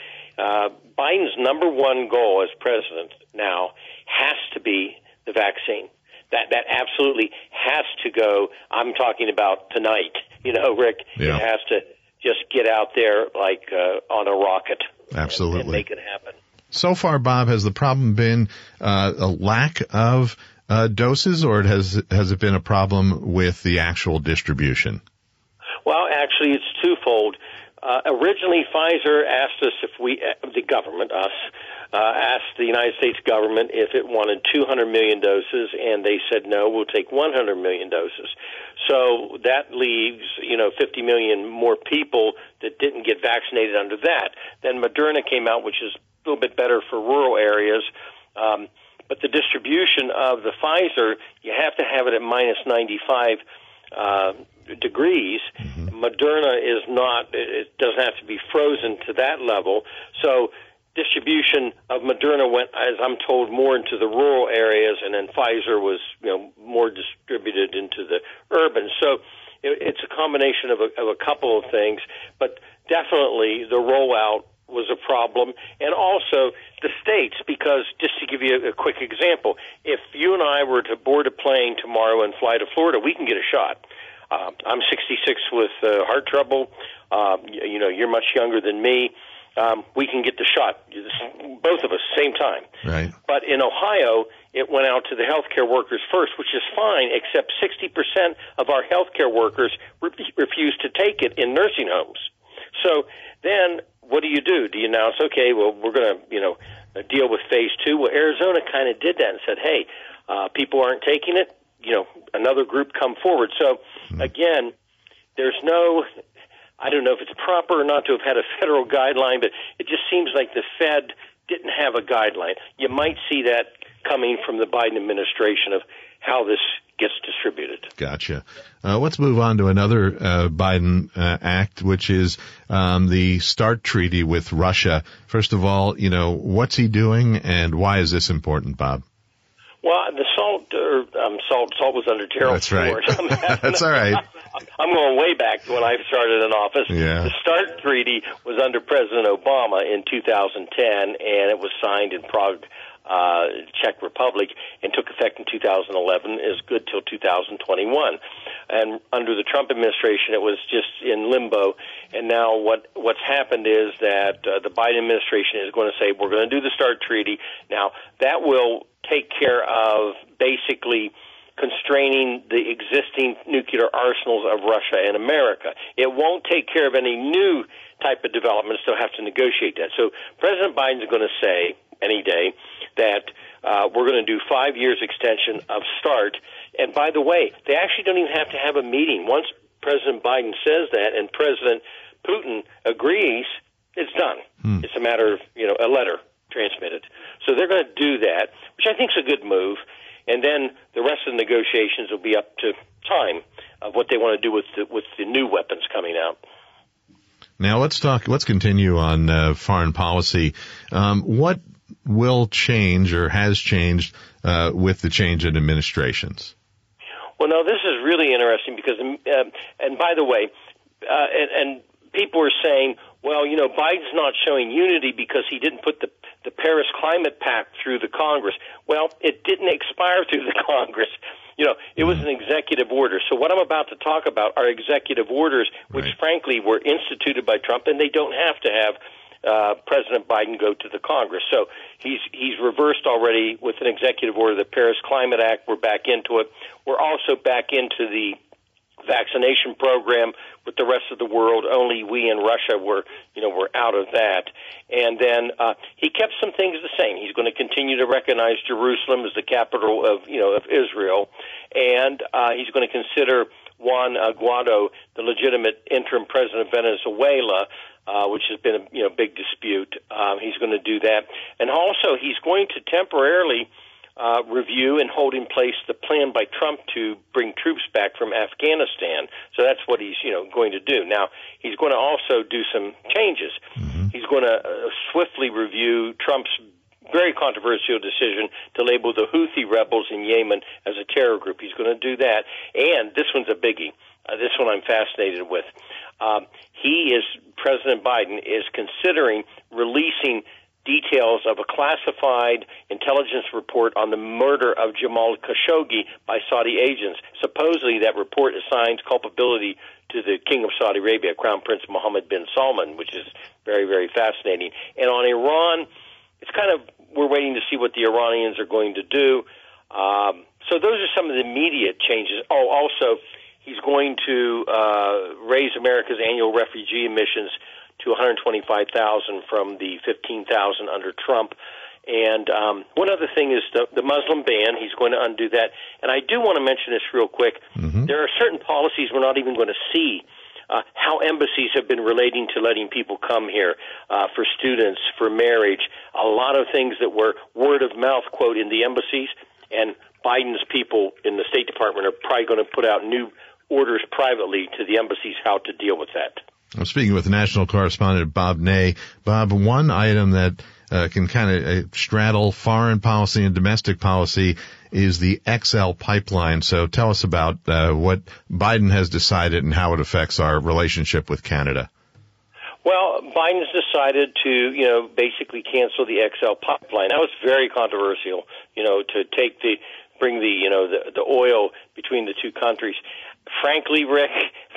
Biden's number one goal as president now has to be the vaccine. That absolutely has to go. I'm talking about tonight. Rick, yeah. It has to just get out there like on a rocket. Absolutely. And make it happen. So far, Bob, has the problem been a lack of doses, or has it been a problem with the actual distribution? Well, actually, it's twofold. Originally, Pfizer asked us if the government, asked the United States government if it wanted 200 million doses, and they said, no, we'll take 100 million doses. So that leaves, 50 million more people that didn't get vaccinated under that. Then Moderna came out, which is a little bit better for rural areas. But the distribution of the Pfizer, you have to have it at minus 95 degrees. Mm-hmm. Moderna is not, it doesn't have to be frozen to that level. So distribution of Moderna went, as I'm told, more into the rural areas, and then Pfizer was, more distributed into the urban. So it's a combination of a couple of things, but definitely the rollout was a problem, and also the states, because just to give you a quick example, if you and I were to board a plane tomorrow and fly to Florida, we can get a shot. I'm 66 with heart trouble. You're much younger than me. We can get the shot, both of us, same time. Right. But in Ohio, it went out to the healthcare workers first, which is fine, except 60% of our healthcare workers refused to take it in nursing homes. So then what do? Do you announce, okay, well, we're going to, deal with phase 2? Well, Arizona kind of did that and said, hey, people aren't taking it, another group come forward. So, again, there's no, I don't know if it's proper or not to have had a federal guideline, but it just seems like the Fed didn't have a guideline. You might see that coming from the Biden administration of how this gets distributed. Gotcha. Let's move on to another Biden act, which is the START treaty with Russia. First of all, what's he doing, and why is this important, Bob? Well, the SALT was under Gerald That's right. Ford. That's all right. I'm going way back to when I started in office. Yeah. The START treaty was under President Obama in 2010, and it was signed in Prague, Czech Republic, and took effect in 2011. Is good till 2021. And under the Trump administration, it was just in limbo. And now what's happened is that the Biden administration is going to say, we're going to do the START treaty. Now, that will take care of basically constraining the existing nuclear arsenals of Russia and America. It won't take care of any new type of developments. They'll have to negotiate that. So President Biden is going to say any day that we're going to do 5 years extension of START. And by the way, they actually don't even have to have a meeting. Once President Biden says that and President Putin agrees, it's done. It's a matter of, a letter transmitted. So they're going to do that, which I think is a good move. And then the rest of the negotiations will be up to time of what they want to do with the new weapons coming out. Now let's continue on foreign policy. What will change or has changed with the change in administrations? Well, no, this is really interesting because, and by the way, and people are saying, well, Biden's not showing unity because he didn't put the Paris Climate Pact through the Congress. Well, it didn't expire through the Congress. It was an executive order. So what I'm about to talk about are executive orders, which frankly were instituted by Trump, and they don't have to have President Biden go to the Congress. So he's reversed already with an executive order, the Paris Climate Act. We're back into it. We're also back into the vaccination program with the rest of the world. Only we in Russia were out of that. And then he kept some things the same. He's going to continue to recognize Jerusalem as the capital of Israel, and he's going to consider Juan Guaido the legitimate interim president of Venezuela, which has been a big dispute. He's going to do that, and also he's going to temporarily review and hold in place the plan by Trump to bring troops back from Afghanistan. So that's what he's going to do. Now, he's going to also do some changes. He's going to swiftly review Trump's very controversial decision to label the Houthi rebels in Yemen as a terror group. He's going to do that. And this one's a biggie. This one I'm fascinated with. President Biden is considering releasing details of a classified intelligence report on the murder of Jamal Khashoggi by Saudi agents. Supposedly that report assigns culpability to the King of Saudi Arabia, Crown Prince Mohammed bin Salman, which is very, very fascinating. And on Iran, it's we're waiting to see what the Iranians are going to do. So those are some of the immediate changes. Oh, also, he's going to raise America's annual refugee emissions to 125,000 from the 15,000 under Trump. And one other thing is the Muslim ban. He's going to undo that. And I do want to mention this real quick. There are certain policies we're not even going to see. How embassies have been relating to letting people come here for students, for marriage, a lot of things that were word of mouth, quote, in the embassies. And Biden's people in the State Department are probably going to put out new orders privately to the embassies how to deal with that. I'm speaking with national correspondent Bob Ney. Bob, one item that can kind of straddle foreign policy and domestic policy is the XL pipeline. So tell us about what Biden has decided and how it affects our relationship with Canada. Well, Biden's decided to, basically cancel the XL pipeline. That was very controversial, to bring the oil between the two countries. Frankly, Rick,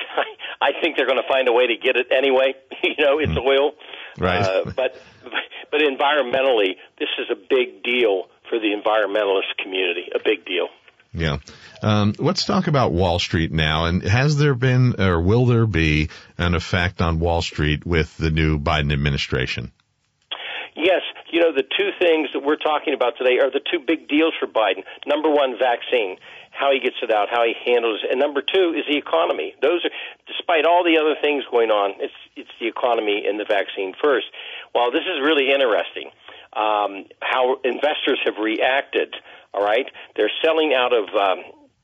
I think they're going to find a way to get it anyway. It's oil. Right. But environmentally, this is a big deal for the environmentalist community, a big deal. Yeah. Let's talk about Wall Street now. And has there been or will there be an effect on Wall Street with the new Biden administration? Yes. The two things that we're talking about today are the two big deals for Biden. Number one, vaccine, how he gets it out, how he handles it. And number two is the economy. Those are, despite all the other things going on, it's the economy and the vaccine first. Well, this is really interesting, how investors have reacted, all right? They're selling out of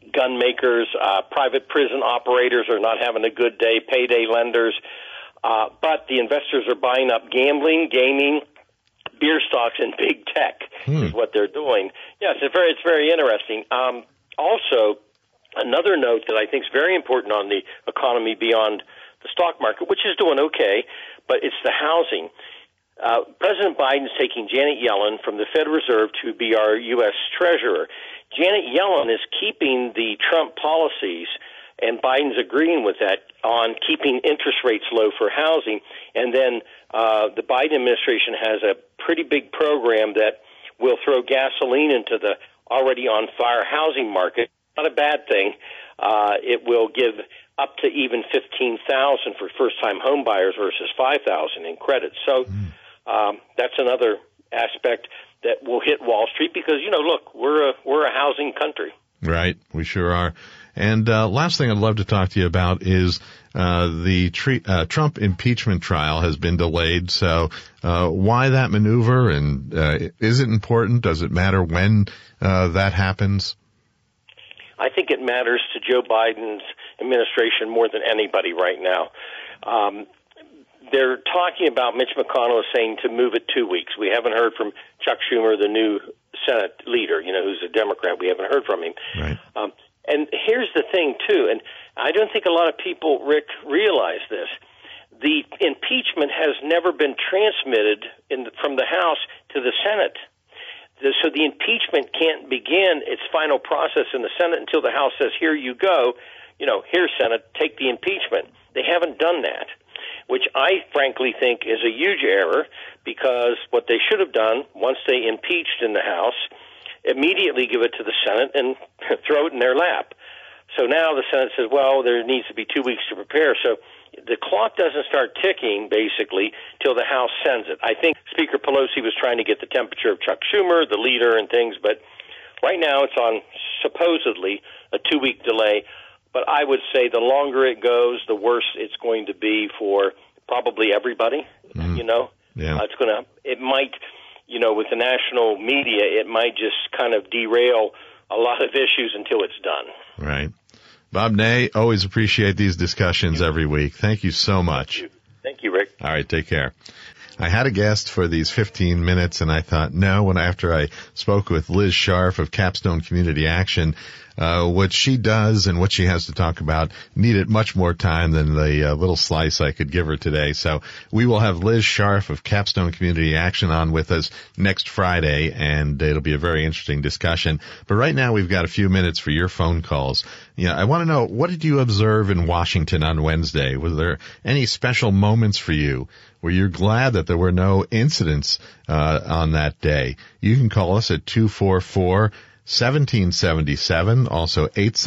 gun makers, private prison operators are not having a good day, payday lenders. But the investors are buying up gambling, gaming, beer stocks, and big tech is what they're doing. Yes, it's very interesting. Also, another note that I think is very important on the economy beyond the stock market, which is doing okay, but it's the housing. President Biden's taking Janet Yellen from the Federal Reserve to be our U.S. Treasurer. Janet Yellen is keeping the Trump policies, and Biden's agreeing with that, on keeping interest rates low for housing. And then the Biden administration has a pretty big program that will throw gasoline into the already on fire housing market. Not a bad thing. It will give up to even $15,000 for first-time home buyers versus $5,000 in credit. So that's another aspect that will hit Wall Street because, look, we're a housing country. Right, we sure are. And last thing I'd love to talk to you about is the Trump impeachment trial has been delayed. So why that maneuver, and is it important? Does it matter when that happens? I think it matters to Joe Biden's administration more than anybody right now. They're talking about Mitch McConnell saying to move it 2 weeks. We haven't heard from Chuck Schumer, the new Senate leader, who's a Democrat. We haven't heard from him. Right. And here's the thing, too, and I don't think a lot of people, Rick, realize this. The impeachment has never been transmitted from the House to the Senate. So the impeachment can't begin its final process in the Senate until the House says, here you go, here, Senate, take the impeachment. They haven't done that, which I frankly think is a huge error because what they should have done once they impeached in the House, immediately give it to the Senate and throw it in their lap. So now the Senate says, well, there needs to be 2 weeks to prepare. So the clock doesn't start ticking, basically, till the House sends it. I think Speaker Pelosi was trying to get the temperature of Chuck Schumer, the leader, and things, but right now it's on supposedly a 2-week delay. But I would say the longer it goes, the worse it's going to be for probably everybody. It might, with the national media, it might just kind of derail a lot of issues until it's done. Right. Bob Ney, always appreciate these discussions every week. Thank you so much. Thank you, Rick. All right, take care. I had a guest for these 15 minutes, and I thought, no, after I spoke with Liz Scharf of Capstone Community Action, what she does and what she has to talk about needed much more time than the little slice I could give her today. So we will have Liz Scharf of Capstone Community Action on with us next Friday, and it'll be a very interesting discussion. But right now we've got a few minutes for your phone calls. I want to know, what did you observe in Washington on Wednesday? Was there any special moments for you? Were you glad that there were no incidents on that day? You can call us at 244-1777, also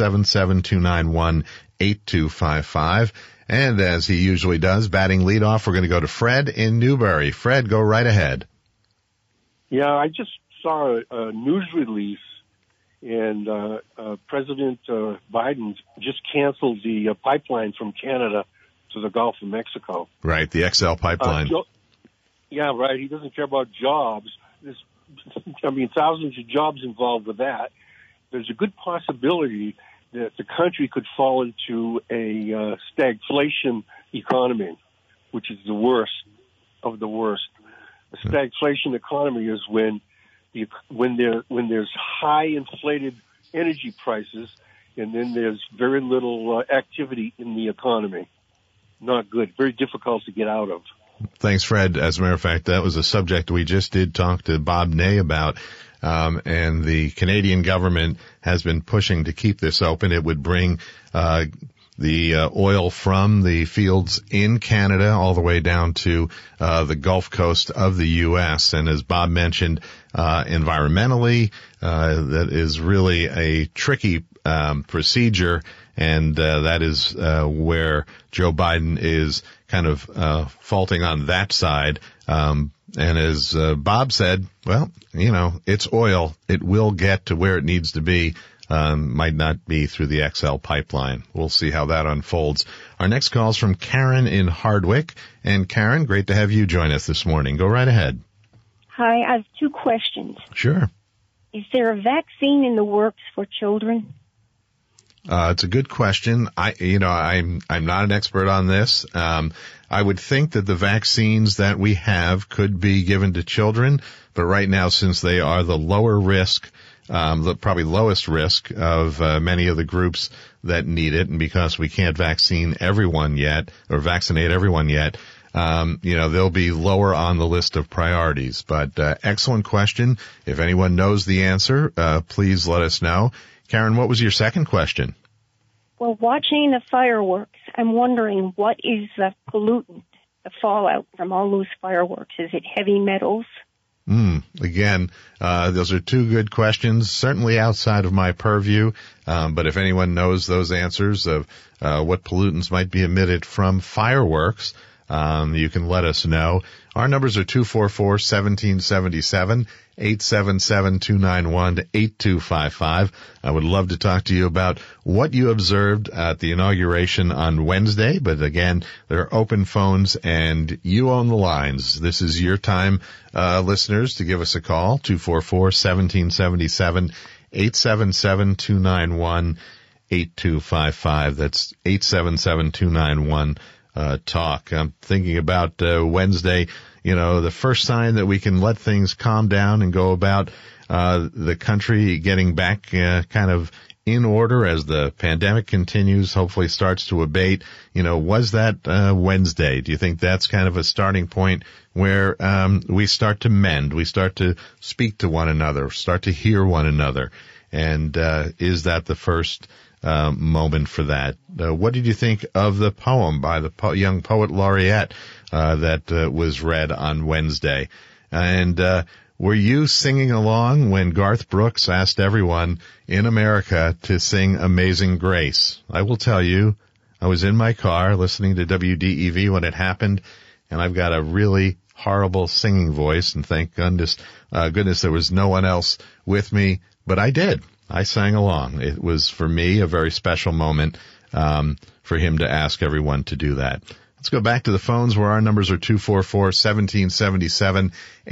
877-291-8255. And as he usually does, batting leadoff, we're going to go to Fred in Newbury. Fred, go right ahead. Yeah, I just saw a news release, and President Biden just canceled the pipeline from Canada to the Gulf of Mexico. Right, the XL pipeline. Yeah, right. He doesn't care about jobs. Thousands of jobs involved with that. There's a good possibility that the country could fall into a stagflation economy, which is the worst of the worst. A stagflation economy is when there's high inflated energy prices and then there's very little activity in the economy. Not good. Very difficult to get out of. Thanks, Fred. As a matter of fact, that was a subject we just did talk to Bob Ney about. And the Canadian government has been pushing to keep this open. It would bring the oil from the fields in Canada all the way down to the Gulf Coast of the U.S. And as Bob mentioned, environmentally, that is really a tricky procedure. And that is where Joe Biden is kind of faulting on that side. And as Bob said, well, it's oil. It will get to where it needs to be. Might not be through the XL pipeline. We'll see how that unfolds. Our next call is from Karen in Hardwick. And Karen, great to have you join us this morning. Go right ahead. Hi, I have two questions. Sure. Is there a vaccine in the works for children? It's a good question. I'm not an expert on this. I would think that the vaccines that we have could be given to children, but right now, since they are the lower risk, the probably lowest risk of many of the groups that need it, and because we can't vaccinate everyone yet, they'll be lower on the list of priorities. But excellent question. If anyone knows the answer, please let us know. Karen, what was your second question? Well, watching the fireworks, I'm wondering what is the pollutant, the fallout from all those fireworks? Is it heavy metals? Again, those are two good questions, certainly outside of my purview. But if anyone knows those answers of what pollutants might be emitted from fireworks, you can let us know. Our numbers are 244-1777, 877-291-8255. I would love to talk to you about what you observed at the inauguration on Wednesday. But again, there are open phones and you own the lines. This is your time, listeners, to give us a call, 244-1777, 877-291-8255. That's 877-291 talk. I'm thinking about Wednesday, the first sign that we can let things calm down and go about the country getting back kind of in order as the pandemic continues, hopefully starts to abate. Was that Wednesday? Do you think that's kind of a starting point where we start to mend, we start to speak to one another, start to hear one another? And is that the first moment for that? What did you think of the poem by the young poet laureate that was read on Wednesday? And were you singing along when Garth Brooks asked everyone in America to sing Amazing Grace? I will tell you, I was in my car listening to WDEV when it happened, and I've got a really horrible singing voice, and thank goodness there was no one else with me, but I did. I sang along. It was, for me, a very special moment for him to ask everyone to do that. Let's go back to the phones where our numbers are 244-1777,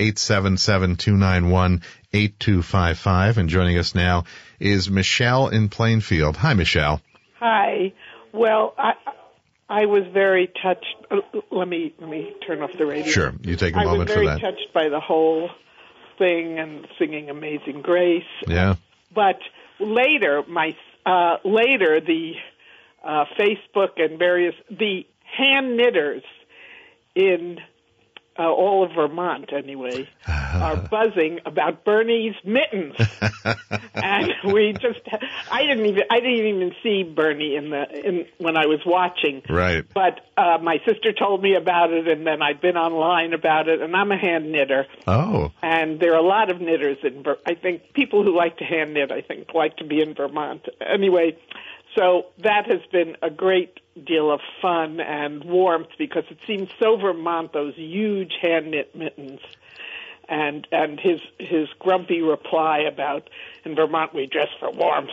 877-291-8255. And joining us now is Michelle in Plainfield. Hi, Michelle. Hi. Well, I was very touched. Let me turn off the radio. Sure. You take a moment for that. I was very touched by the whole thing and singing Amazing Grace. Yeah. But later, the Facebook and the hand knitters in all of Vermont, anyway, are buzzing about Bernie's mittens, and I didn't even see Bernie when I was watching. Right. But my sister told me about it, and then I've been online about it, and I'm a hand knitter. Oh. And there are a lot of knitters I think people who like to hand knit, like to be in Vermont. Anyway, so that has been a great deal of fun and warmth because it seems so Vermont, those huge hand knit mittens, and his grumpy reply about in Vermont we dress for warmth.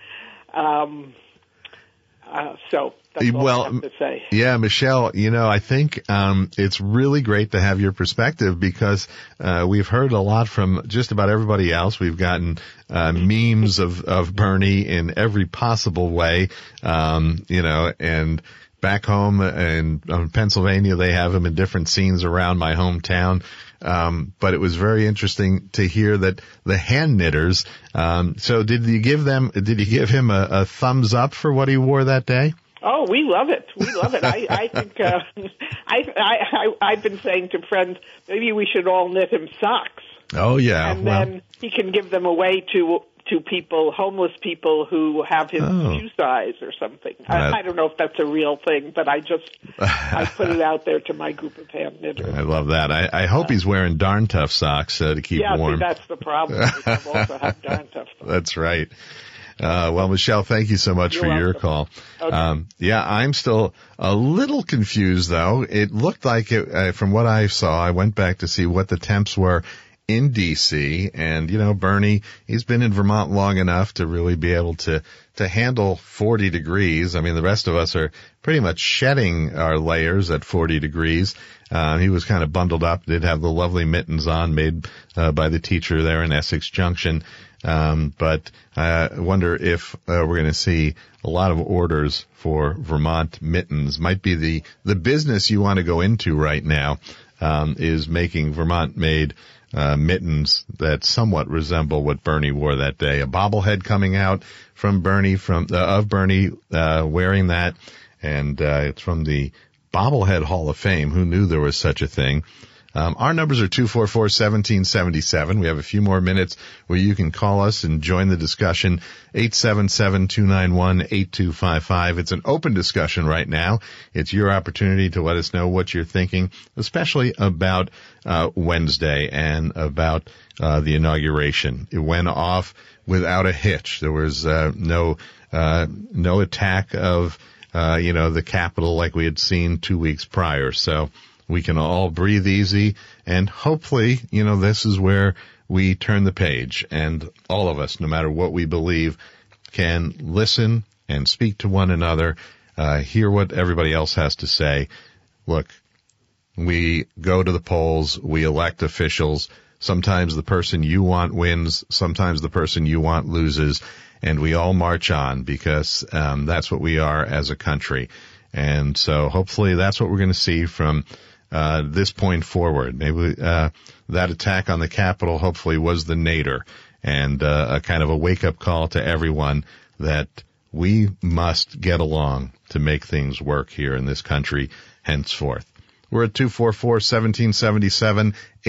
So that's all I have to say. Yeah, Michelle, I think it's really great to have your perspective because we've heard a lot from just about everybody else. We've gotten memes of Bernie in every possible way, and back home in Pennsylvania, they have him in different scenes around my hometown. But it was very interesting to hear that the hand knitters, so did you give him a thumbs up for what he wore that day? Oh, we love it. We love it. I think, I've been saying to friends, maybe we should all knit him socks. Oh, yeah. And then he can give them away to people, homeless people who have his shoe size or something. I don't know if that's a real thing, but I put it out there to my group of hand knitters. I love that. I hope he's wearing Darn Tough socks to keep warm. Yeah, that's the problem. We also have Darn Tough socks. That's right. Well, Michelle, thank you so much for your call. Okay. I'm still a little confused, though. It looked like from what I saw, I went back to see what the temps were in D.C. And, Bernie, he's been in Vermont long enough to really be able to handle 40 degrees. I mean, the rest of us are pretty much shedding our layers at 40 degrees. He was kind of bundled up, did have the lovely mittens on made by the teacher there in Essex Junction. But I wonder if we're going to see a lot of orders for Vermont mittens. Might be the business you want to go into right now, is making Vermont-made mittens that somewhat resemble what Bernie wore that day. A bobblehead coming out from Bernie, of Bernie wearing that, and it's from the Bobblehead Hall of Fame. Who knew there was such a thing? Our numbers are 244-1777. We have a few more minutes where you can call us and join the discussion. 877-291-8255. It's an open discussion right now. It's your opportunity to let us know what you're thinking, especially about Wednesday and about the inauguration. It went off without a hitch. There was no attack of the Capitol like we had seen 2 weeks prior. So we can all breathe easy, and hopefully, this is where we turn the page, and all of us, no matter what we believe, can listen and speak to one another, hear what everybody else has to say. Look, we go to the polls, we elect officials. Sometimes the person you want wins, sometimes the person you want loses, and we all march on because that's what we are as a country. And so hopefully that's what we're going to see from this point forward. Maybe that attack on the Capitol hopefully was the nadir, and a kind of a wake-up call to everyone that we must get along to make things work here in this country henceforth. We're at 244-1777,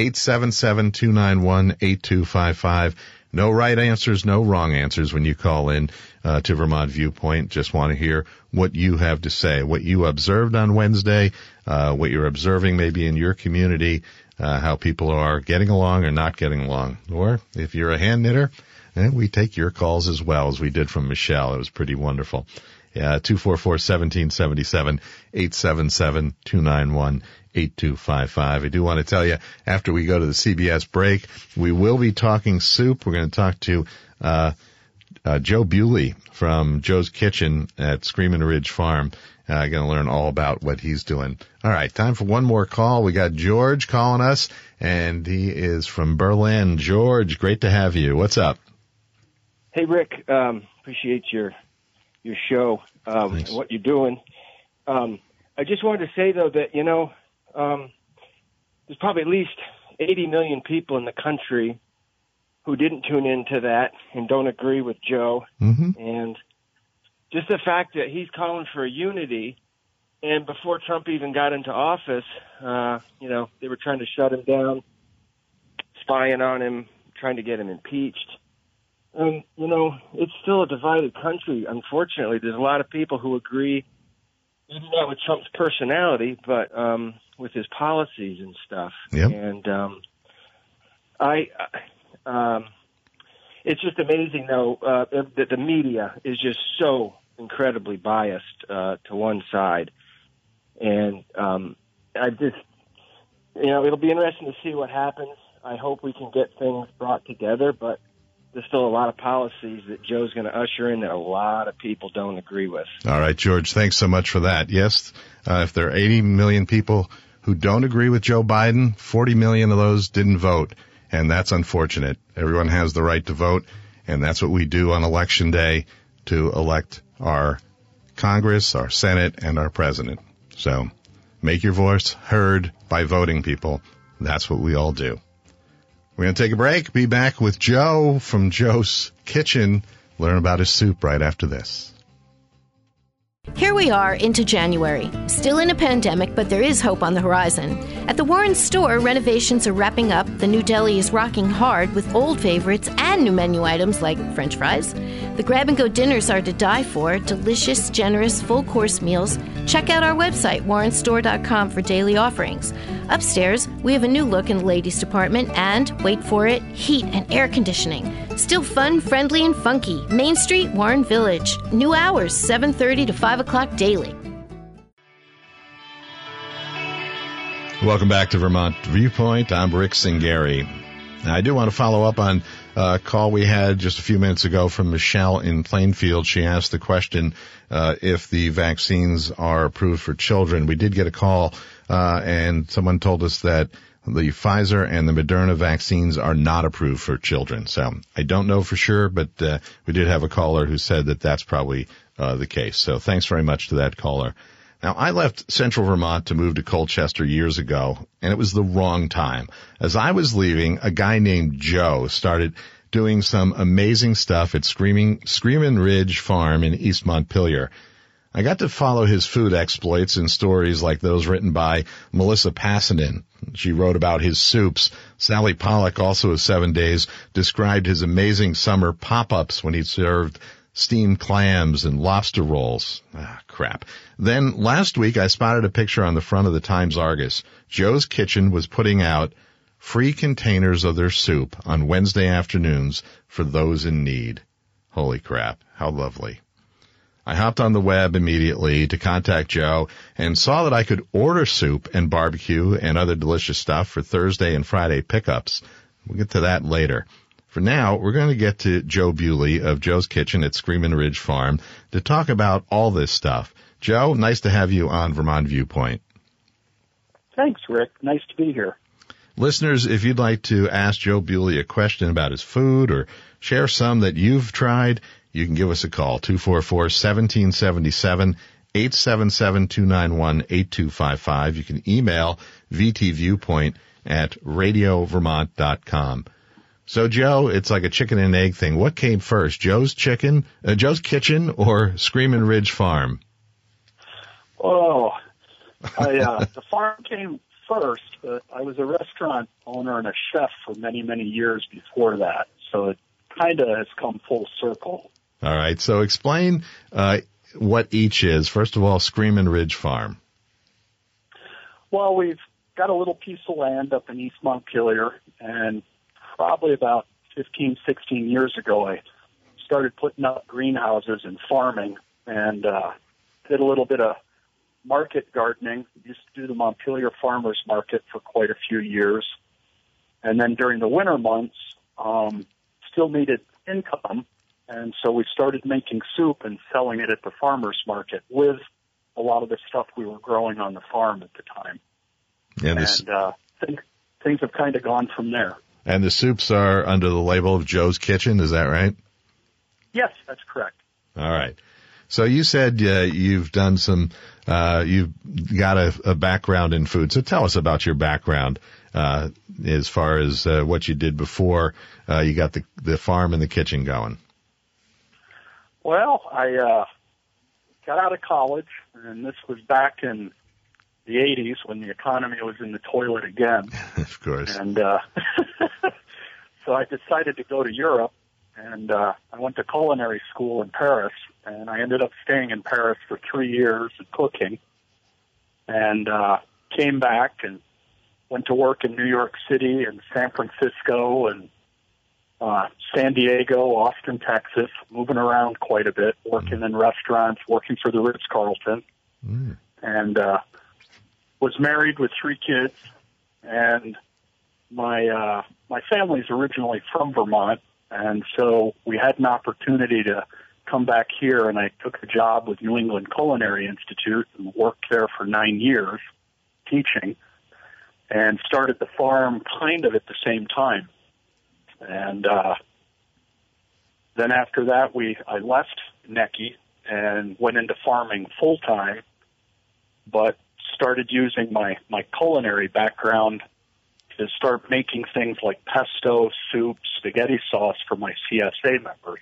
877-291-8255. No right answers, no wrong answers when you call in to Vermont Viewpoint. Just want to hear what you have to say, what you observed on Wednesday, what you're observing maybe in your community, how people are getting along or not getting along. Or if you're a hand knitter, we take your calls as well, as we did from Michelle. It was pretty wonderful. 244-1777, 877-291-8255. I do want to tell you, after we go to the CBS break, we will be talking soup. We're going to talk to Joe Bewley from Joe's Kitchen at Screamin' Ridge Farm. Going to learn all about what he's doing. All right, time for one more call. We got George calling us, and he is from Berlin. George, great to have you. What's up? Hey, Rick. Appreciate your show and what you're doing. I just wanted to say, though, that, there's probably at least 80 million people in the country who didn't tune into that and don't agree with Joe. Mm-hmm. And just the fact that he's calling for unity, and before Trump even got into office, they were trying to shut him down, spying on him, trying to get him impeached. And, it's still a divided country, unfortunately. There's a lot of people who agree, maybe not with Trump's personality, but with his policies and stuff. Yep. And it's just amazing, though, that the media is just so incredibly biased to one side. And it'll be interesting to see what happens. I hope we can get things brought together, but there's still a lot of policies that Joe's going to usher in that a lot of people don't agree with. All right, George, thanks so much for that. Yes, if there are 80 million people who don't agree with Joe Biden, 40 million of those didn't vote, and that's unfortunate. Everyone has the right to vote, and that's what we do on Election Day to elect our Congress, our Senate, and our president. So make your voice heard by voting, people. That's what we all do. We're going to take a break. Be back with Joe from Joe's Kitchen. Learn about his soup right after this. Here we are into January. Still in a pandemic, but there is hope on the horizon. At the Warren store, renovations are wrapping up. The new deli is rocking hard with old favorites and new menu items like French fries. The grab-and-go dinners are to die for. Delicious, generous, full-course meals. Check out our website, warrenstore.com, for daily offerings. Upstairs, we have a new look in the ladies' department and, wait for it, heat and air conditioning. Still fun, friendly, and funky. Main Street, Warren Village. New hours, 7:30 to 5 o'clock daily. Welcome back to Vermont Viewpoint. I'm Rick Singari. Now, I do want to follow up on a call we had just a few minutes ago from Michelle in Plainfield. She asked the question if the vaccines are approved for children. We did get a call, and someone told us that the Pfizer and the Moderna vaccines are not approved for children. So I don't know for sure, but we did have a caller who said that that's probably the case. So thanks very much to that caller. Now, I left Central Vermont to move to Colchester years ago, and it was the wrong time. As I was leaving, a guy named Joe started doing some amazing stuff at Screamin' Ridge Farm in East Montpelier. I got to follow his food exploits in stories like those written by Melissa Passanen. She wrote about his soups. Sally Pollock, also of 7 Days, described his amazing summer pop-ups when he served steamed clams and lobster rolls. Crap. Then last week I spotted a picture on the front of the Times-Argus. Joe's Kitchen was putting out free containers of their soup on Wednesday afternoons for those in need. Holy crap. How lovely. I hopped on the web immediately to contact Joe and saw that I could order soup and barbecue and other delicious stuff for Thursday and Friday pickups. We'll get to that later. For now, we're going to get to Joe Bewley of Joe's Kitchen at Screamin' Ridge Farm to talk about all this stuff. Joe, nice to have you on Vermont Viewpoint. Thanks, Rick. Nice to be here. Listeners, if you'd like to ask Joe Bewley a question about his food or share some that you've tried, you can give us a call, 244-1777, 877-291-8255. You can email vtviewpoint@radiovermont.com. So, Joe, it's like a chicken and egg thing. What came first, Joe's Kitchen, or Screamin' Ridge Farm? Oh, the farm came first, but I was a restaurant owner and a chef for many, many years before that, so it kind of has come full circle. All right, so explain what each is. First of all, Screamin' Ridge Farm. Well, we've got a little piece of land up in East Montpelier, and probably about 15, 16 years ago, I started putting up greenhouses and farming and did a little bit of market gardening. Used to do the Montpelier Farmers Market for quite a few years. And then during the winter months, still needed income, and so we started making soup and selling it at the farmers market with a lot of the stuff we were growing on the farm at the time. And things have kind of gone from there. And the soups are under the label of Joe's Kitchen, is that right? Yes, that's correct. All right. So you said you've done some, you've got a background in food. So tell us about your background as far as what you did before you got the farm and the kitchen going. Well, I got out of college, and this was back in the 80s when the economy was in the toilet again. Of course. And so I decided to go to Europe, and I went to culinary school in Paris, and I ended up staying in Paris for 3 years and cooking, and came back and went to work in New York City and San Francisco and San Diego, Austin, Texas, moving around quite a bit, working in restaurants, working for the Ritz-Carlton, and was married with 3 kids, and my family's originally from Vermont, and so we had an opportunity to come back here, and I took a job with New England Culinary Institute and worked there for 9 years teaching, and started the farm kind of at the same time. And then after that, I left Necky and went into farming full time, but started using my culinary background to start making things like pesto, soup, spaghetti sauce for my CSA members.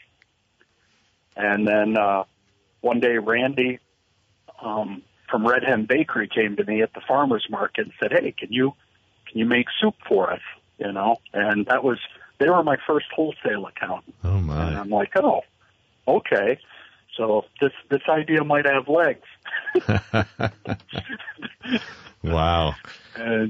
And then one day, Randy from Red Hen Bakery came to me at the farmers market and said, "Hey, can you make soup for us?" You know, and they were my first wholesale account. Oh my! And I'm like, "Oh, okay." So this idea might have legs. Wow. And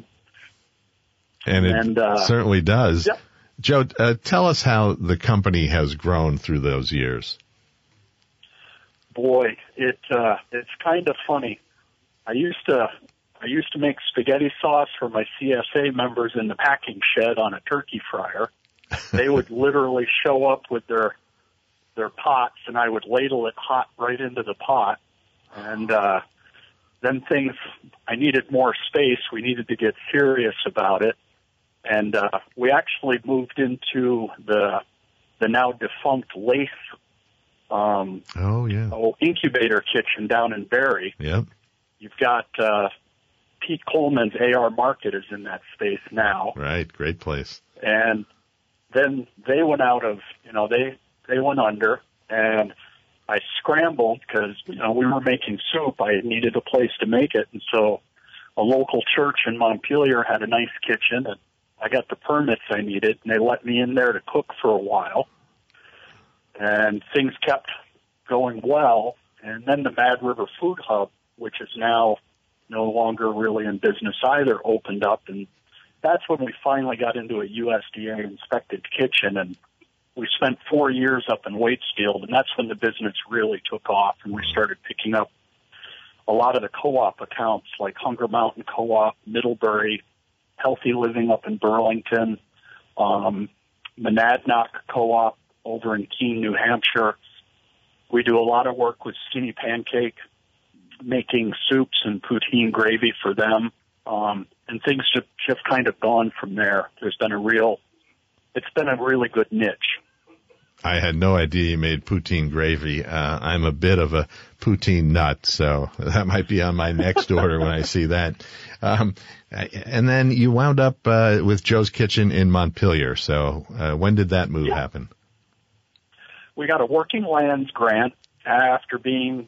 it certainly does. Yeah. Joe, tell us how the company has grown through those years. Boy, it's kind of funny. I used to I used to make spaghetti sauce for my CSA members in the packing shed on a turkey fryer. They would literally show up with their pots, and I would ladle it hot right into the pot. And then I needed more space. We needed to get serious about it. And we actually moved into the now defunct Lace incubator kitchen down in Barrie. Yep. You've got Pete Coleman's AR Market is in that space now. Right, great place. And then they went out of, they went under, and I scrambled because, we were making soup. I needed a place to make it. And so a local church in Montpelier had a nice kitchen, and I got the permits I needed, and they let me in there to cook for a while. And things kept going well. And then the Mad River Food Hub, which is now no longer really in business either, opened up. And that's when we finally got into a USDA-inspected kitchen. And we spent 4 years up in Waitsfield, and that's when the business really took off. And we started picking up a lot of the co-op accounts like Hunger Mountain Co-op, Middlebury, Healthy Living up in Burlington, Monadnock Co-op over in Keene, New Hampshire. We do a lot of work with Skinny Pancake, making soups and poutine gravy for them. And things just kind of gone from there. It's been a really good niche. I had no idea you made poutine gravy. I'm a bit of a poutine nut, so that might be on my next order when I see that. And then you wound up with Joe's Kitchen in Montpelier. So when did that move happen? We got a working lands grant after being,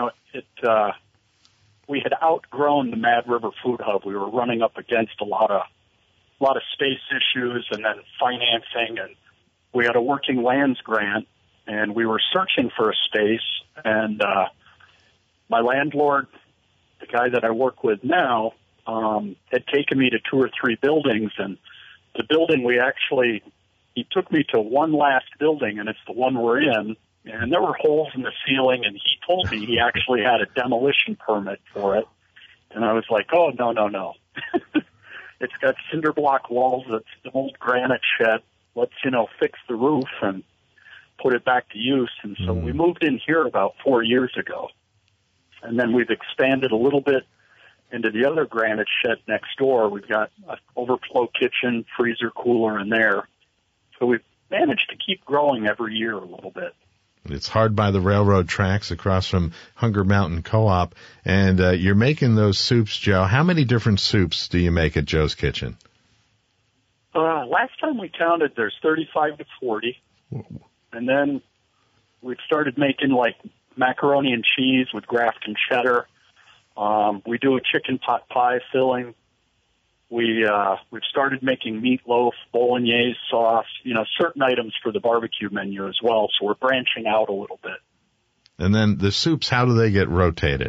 we had outgrown the Mad River Food Hub. We were running up against a lot of space issues and then financing, and we had a working lands grant, and we were searching for a space, and my landlord, the guy that I work with now, had taken me to 2 or 3 buildings, and the building he took me to one last building, and it's the one we're in, and there were holes in the ceiling, and he told me he actually had a demolition permit for it, and I was like, oh, no. It's got cinder block walls, it's an old granite shed. Let's, fix the roof and put it back to use. And so we moved in here about 4 years ago. And then we've expanded a little bit into the other granite shed next door. We've got an overflow kitchen, freezer, cooler in there. So we've managed to keep growing every year a little bit. It's hard by the railroad tracks across from Hunger Mountain Co-op. And you're making those soups, Joe. How many different soups do you make at Joe's Kitchen? Last time we counted, there's 35 to 40. And then we've started making like macaroni and cheese with Grafton cheddar. We do a chicken pot pie filling. We've started making meatloaf, bolognese sauce, certain items for the barbecue menu as well. So we're branching out a little bit. And then the soups, how do they get rotated?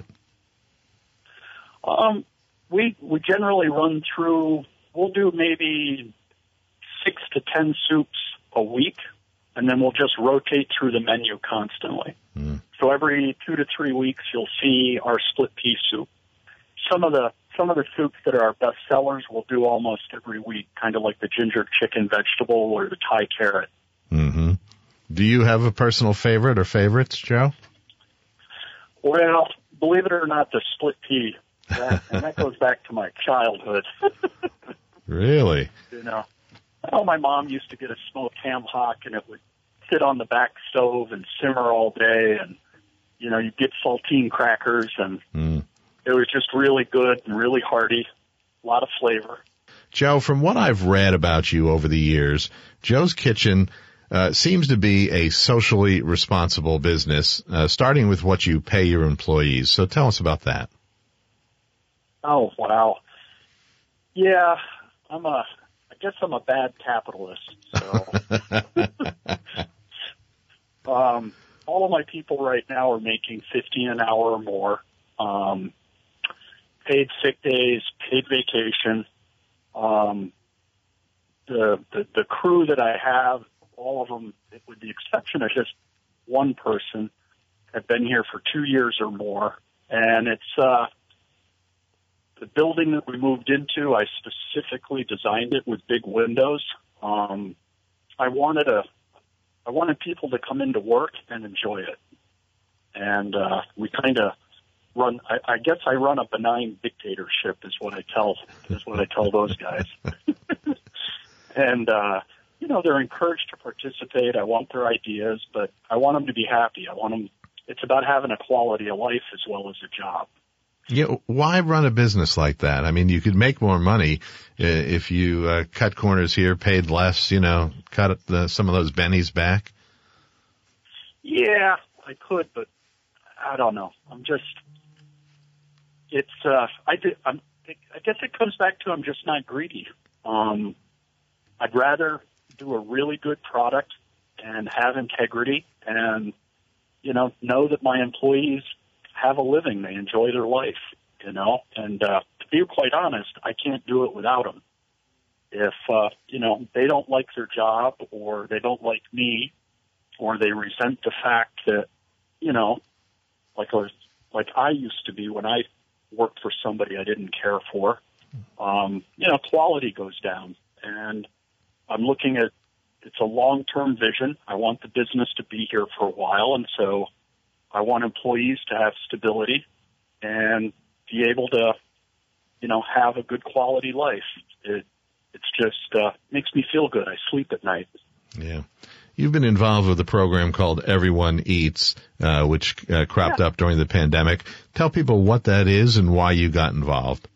We generally run through, we'll do maybe 6 to 10 soups a week, and then we'll just rotate through the menu constantly. So every 2 to 3 weeks, you'll see our split pea soup. Some of the soups that are our best sellers we'll do almost every week, kind of like the ginger chicken vegetable or the Thai carrot. Mm-hmm. Do you have a personal favorite or favorites, Joe? Well, believe it or not, the split pea. And that goes back to my childhood. Really? My mom used to get a smoked ham hock, and it would sit on the back stove and simmer all day, and, you'd get saltine crackers, and it was just really good and really hearty, a lot of flavor. Joe, from what I've read about you over the years, Joe's Kitchen seems to be a socially responsible business, starting with what you pay your employees. So tell us about that. Oh, wow. Yeah, I guess I'm a bad capitalist. So, all of my people right now are making $15 an hour or more. Paid sick days, paid vacation. The crew that I have, all of them, with the exception of just one person, have been here for 2 years or more, and it's the building that we moved into, I specifically designed it with big windows. I wanted people to come into work and enjoy it. And we kind of run. I guess I run a benign dictatorship, is what I tell those guys. And they're encouraged to participate. I want their ideas, but I want them to be happy. It's about having a quality of life as well as a job. Yeah, why run a business like that? I mean, you could make more money if you cut corners here, paid less, cut some of those bennies back. Yeah, I could, but I don't know. I guess it comes back to I'm just not greedy. I'd rather do a really good product and have integrity and, know that my employees have a living. They enjoy their life, and to be quite honest, I can't do it without them. If, they don't like their job or they don't like me or they resent the fact that, like I used to be when I worked for somebody I didn't care for, quality goes down. And I'm looking at, it's a long-term vision. I want the business to be here for a while, and so I want employees to have stability and be able to, have a good quality life. It's just makes me feel good. I sleep at night. Yeah. You've been involved with a program called Everyone Eats, which cropped up during the pandemic. Tell people what that is and why you got involved.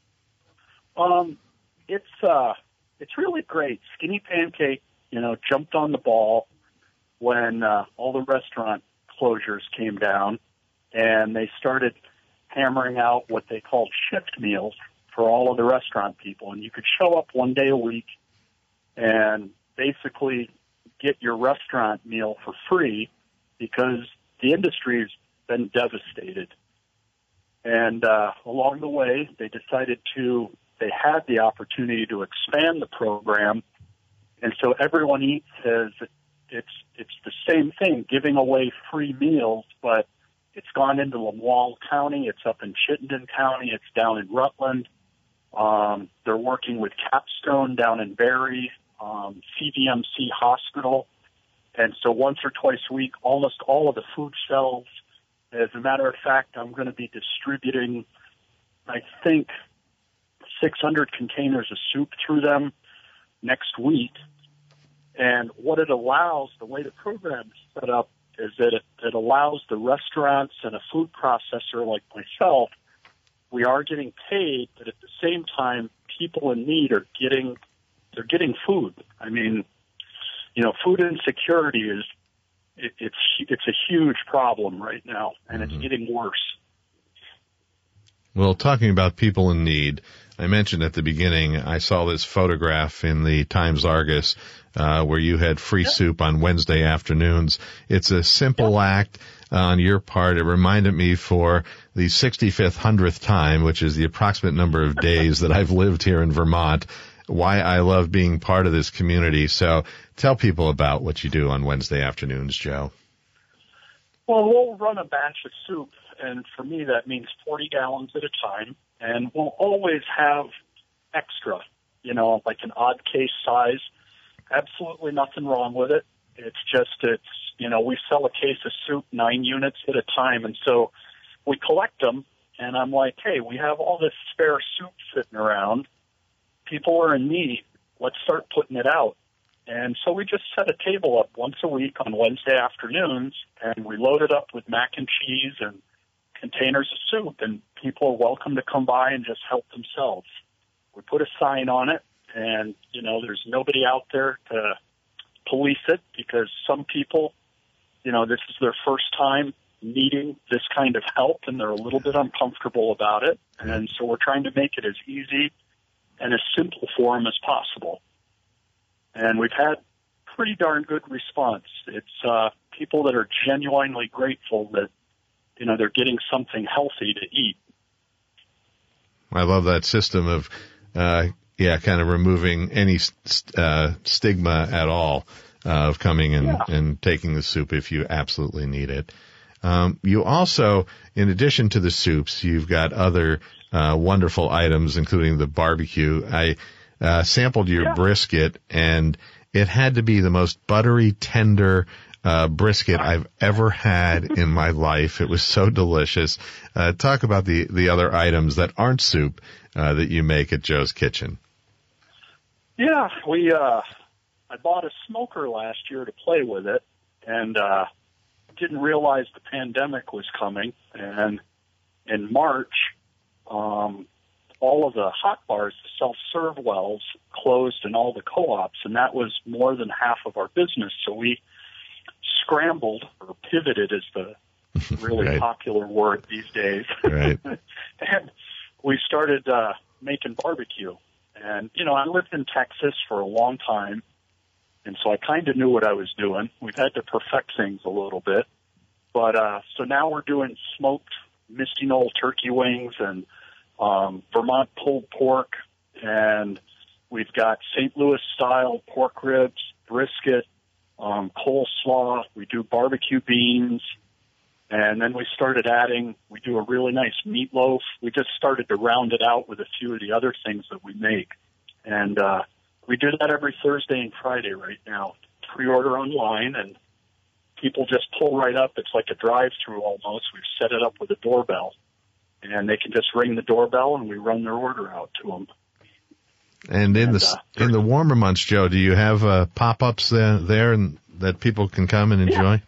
It's really great. Skinny Pancake, jumped on the ball when all the restaurant closures came down, and they started hammering out what they called shift meals for all of the restaurant people. And you could show up one day a week and basically get your restaurant meal for free because the industry has been devastated. And along the way, they had the opportunity to expand the program. And so Everyone Eats it's the same thing, giving away free meals, but it's gone into Lamoille County, it's up in Chittenden County, it's down in Rutland. They're working with Capstone down in Barrie, CVMC Hospital. And so once or twice a week, almost all of the food shelves. As a matter of fact, I'm going to be distributing, I think, 600 containers of soup through them next week. And what it allows, the way the program is set up, is that it allows the restaurants and a food processor like myself, we are getting paid, but at the same time, people in need are getting food. I mean, food insecurity it's a huge problem right now, and it's getting worse. Well, talking about people in need, I mentioned at the beginning, I saw this photograph in the Times-Argus where you had free soup on Wednesday afternoons. It's a simple act on your part. It reminded me for the 65th, 100th time, which is the approximate number of days that I've lived here in Vermont, why I love being part of this community. So tell people about what you do on Wednesday afternoons, Joe. Well, we'll run a batch of soup, and for me that means 40 gallons at a time, and we'll always have extra, like an odd case size. Absolutely nothing wrong with it. It's we sell a case of soup 9 units at a time, and so we collect them, and I'm like, hey, we have all this spare soup sitting around. People are in need. Let's start putting it out. And so we just set a table up once a week on Wednesday afternoons, and we load it up with mac and cheese and containers of soup, and people are welcome to come by and just help themselves. We put a sign on it, and, there's nobody out there to police it because some people, this is their first time needing this kind of help, and they're a little bit uncomfortable about it. And so we're trying to make it as easy and as simple for them as possible. And we've had pretty darn good response. It's people that are genuinely grateful that, they're getting something healthy to eat. I love that system of, kind of removing any stigma at all of coming and taking the soup if you absolutely need it. You also, in addition to the soups, you've got other wonderful items, including the barbecue. I sampled your brisket, and it had to be the most buttery, tender brisket I've ever had in my life. It was so delicious. Talk about the other items that aren't soup that you make at Joe's Kitchen. Yeah, I bought a smoker last year to play with it, and didn't realize the pandemic was coming. And in March, all of the hot bars, the self-serve wells, closed in all the co-ops, and that was more than half of our business. So we scrambled, or pivoted is the really popular word these days. Right. And we started making barbecue. And, I lived in Texas for a long time, and so I kind of knew what I was doing. We've had to perfect things a little bit. But so now we're doing smoked Misty Knoll turkey wings and Vermont pulled pork, and we've got St. Louis-style pork ribs, brisket, coleslaw. We do barbecue beans. And then we do a really nice meatloaf. We just started to round it out with a few of the other things that we make. And we do that every Thursday and Friday right now. Pre-order online, and people just pull right up. It's like a drive-through almost. We've set it up with a doorbell. And they can just ring the doorbell, and we run their order out to them. And in the warmer months, Joe, do you have pop-ups there and that people can come and enjoy?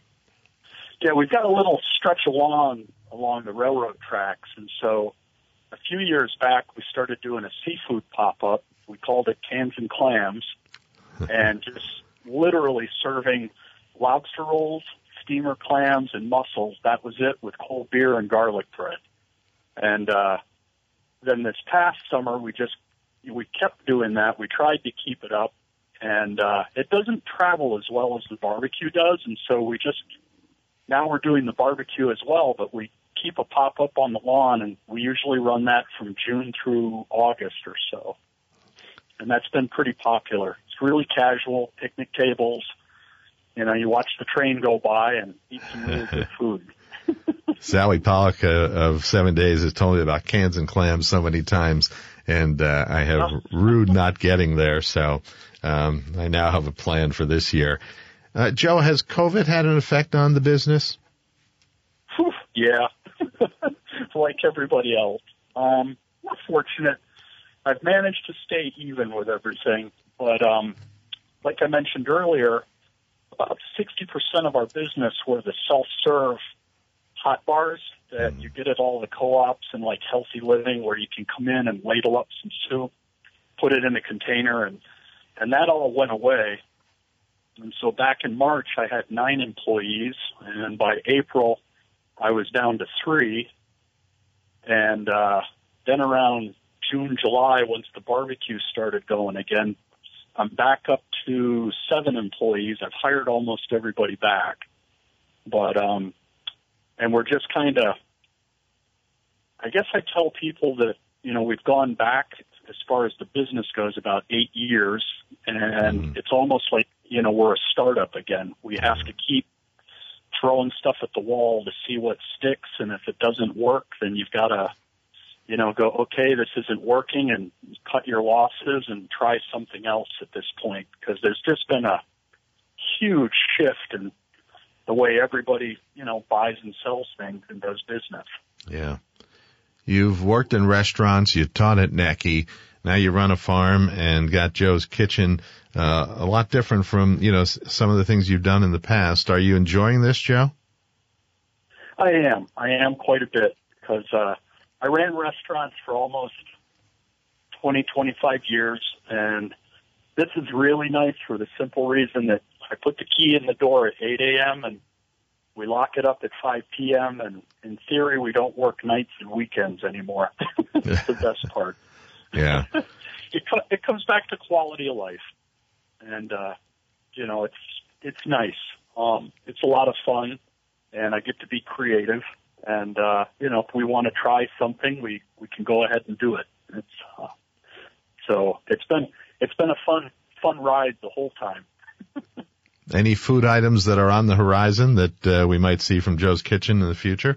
Yeah, we've got a little stretch along the railroad tracks, and so a few years back we started doing a seafood pop-up. We called it Cans and Clams, and just literally serving lobster rolls, steamer clams, and mussels. That was it, with cold beer and garlic bread. And then this past summer we kept doing that. We tried to keep it up, and it doesn't travel as well as the barbecue does, and so now we're doing the barbecue as well, but we keep a pop-up on the lawn, and we usually run that from June through August or so. And that's been pretty popular. It's really casual, picnic tables. You watch the train go by and eat some really good food. Sally Pollock of 7 Days has told me about Cans and Clams so many times, and I have rued not getting there, so I now have a plan for this year. Joe, has COVID had an effect on the business? Yeah, like everybody else. We're fortunate. I've managed to stay even with everything, but like I mentioned earlier, about 60% of our business were the self-serve hot bars that you get at all the co-ops and like Healthy Living, where you can come in and ladle up some soup, put it in a container, and that all went away. And so back in March, I had 9 employees, and by April, I was down to 3. And then around June, July, once the barbecue started going again, I'm back up to 7 employees. I've hired almost everybody back. But, and we're just kind of, I guess I tell people that, we've gone back as far as the business goes about 8 years, and it's almost like, we're a startup again. We have to keep throwing stuff at the wall to see what sticks, and if it doesn't work, then you've got to, go, okay, this isn't working, and cut your losses and try something else at this point, because there's just been a huge shift in the way everybody, buys and sells things and does business. Yeah. You've worked in restaurants, you taught at Necky, now you run a farm and got Joe's Kitchen, a lot different from, some of the things you've done in the past. Are you enjoying this, Joe? I am quite a bit, because I ran restaurants for almost 20, 25 years, and this is really nice for the simple reason that I put the key in the door at 8 a.m. and we lock it up at 5 p.m., and in theory, we don't work nights and weekends anymore. That's the best part. Yeah. It comes back to quality of life. And, it's nice. It's a lot of fun, and I get to be creative. And, if we want to try something, we can go ahead and do it. So it's been a fun ride the whole time. Any food items that are on the horizon that we might see from Joe's Kitchen in the future?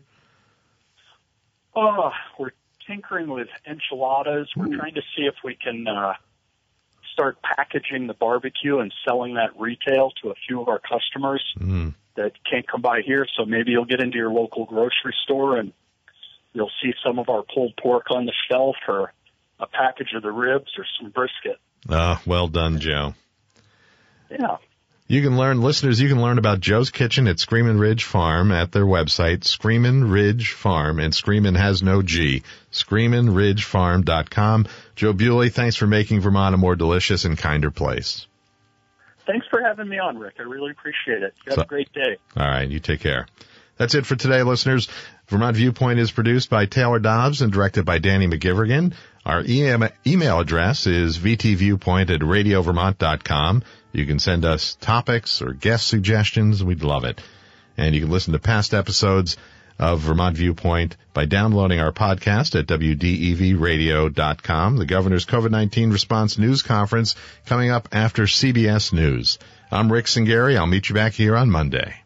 Oh, we're tinkering with enchiladas. We're trying to see if we can start packaging the barbecue and selling that retail to a few of our customers that can't come by here. So maybe you'll get into your local grocery store and you'll see some of our pulled pork on the shelf, or a package of the ribs, or some brisket. Well done, Joe. Yeah. Listeners, you can learn about Joe's Kitchen at Screamin' Ridge Farm at their website, Screamin' Ridge Farm, and Screamin' has no G, ScreaminRidgeFarm.com. Joe Bewley, thanks for making Vermont a more delicious and kinder place. Thanks for having me on, Rick. I really appreciate it. You have a great day. All right, you take care. That's it for today, listeners. Vermont Viewpoint is produced by Taylor Dobbs and directed by Danny McGivrigan. Our email address is vtviewpoint@radiovermont.com. You can send us topics or guest suggestions. We'd love it. And you can listen to past episodes of Vermont Viewpoint by downloading our podcast at wdevradio.com. The governor's COVID-19 response news conference coming up after CBS News. I'm Rick Singari. I'll meet you back here on Monday.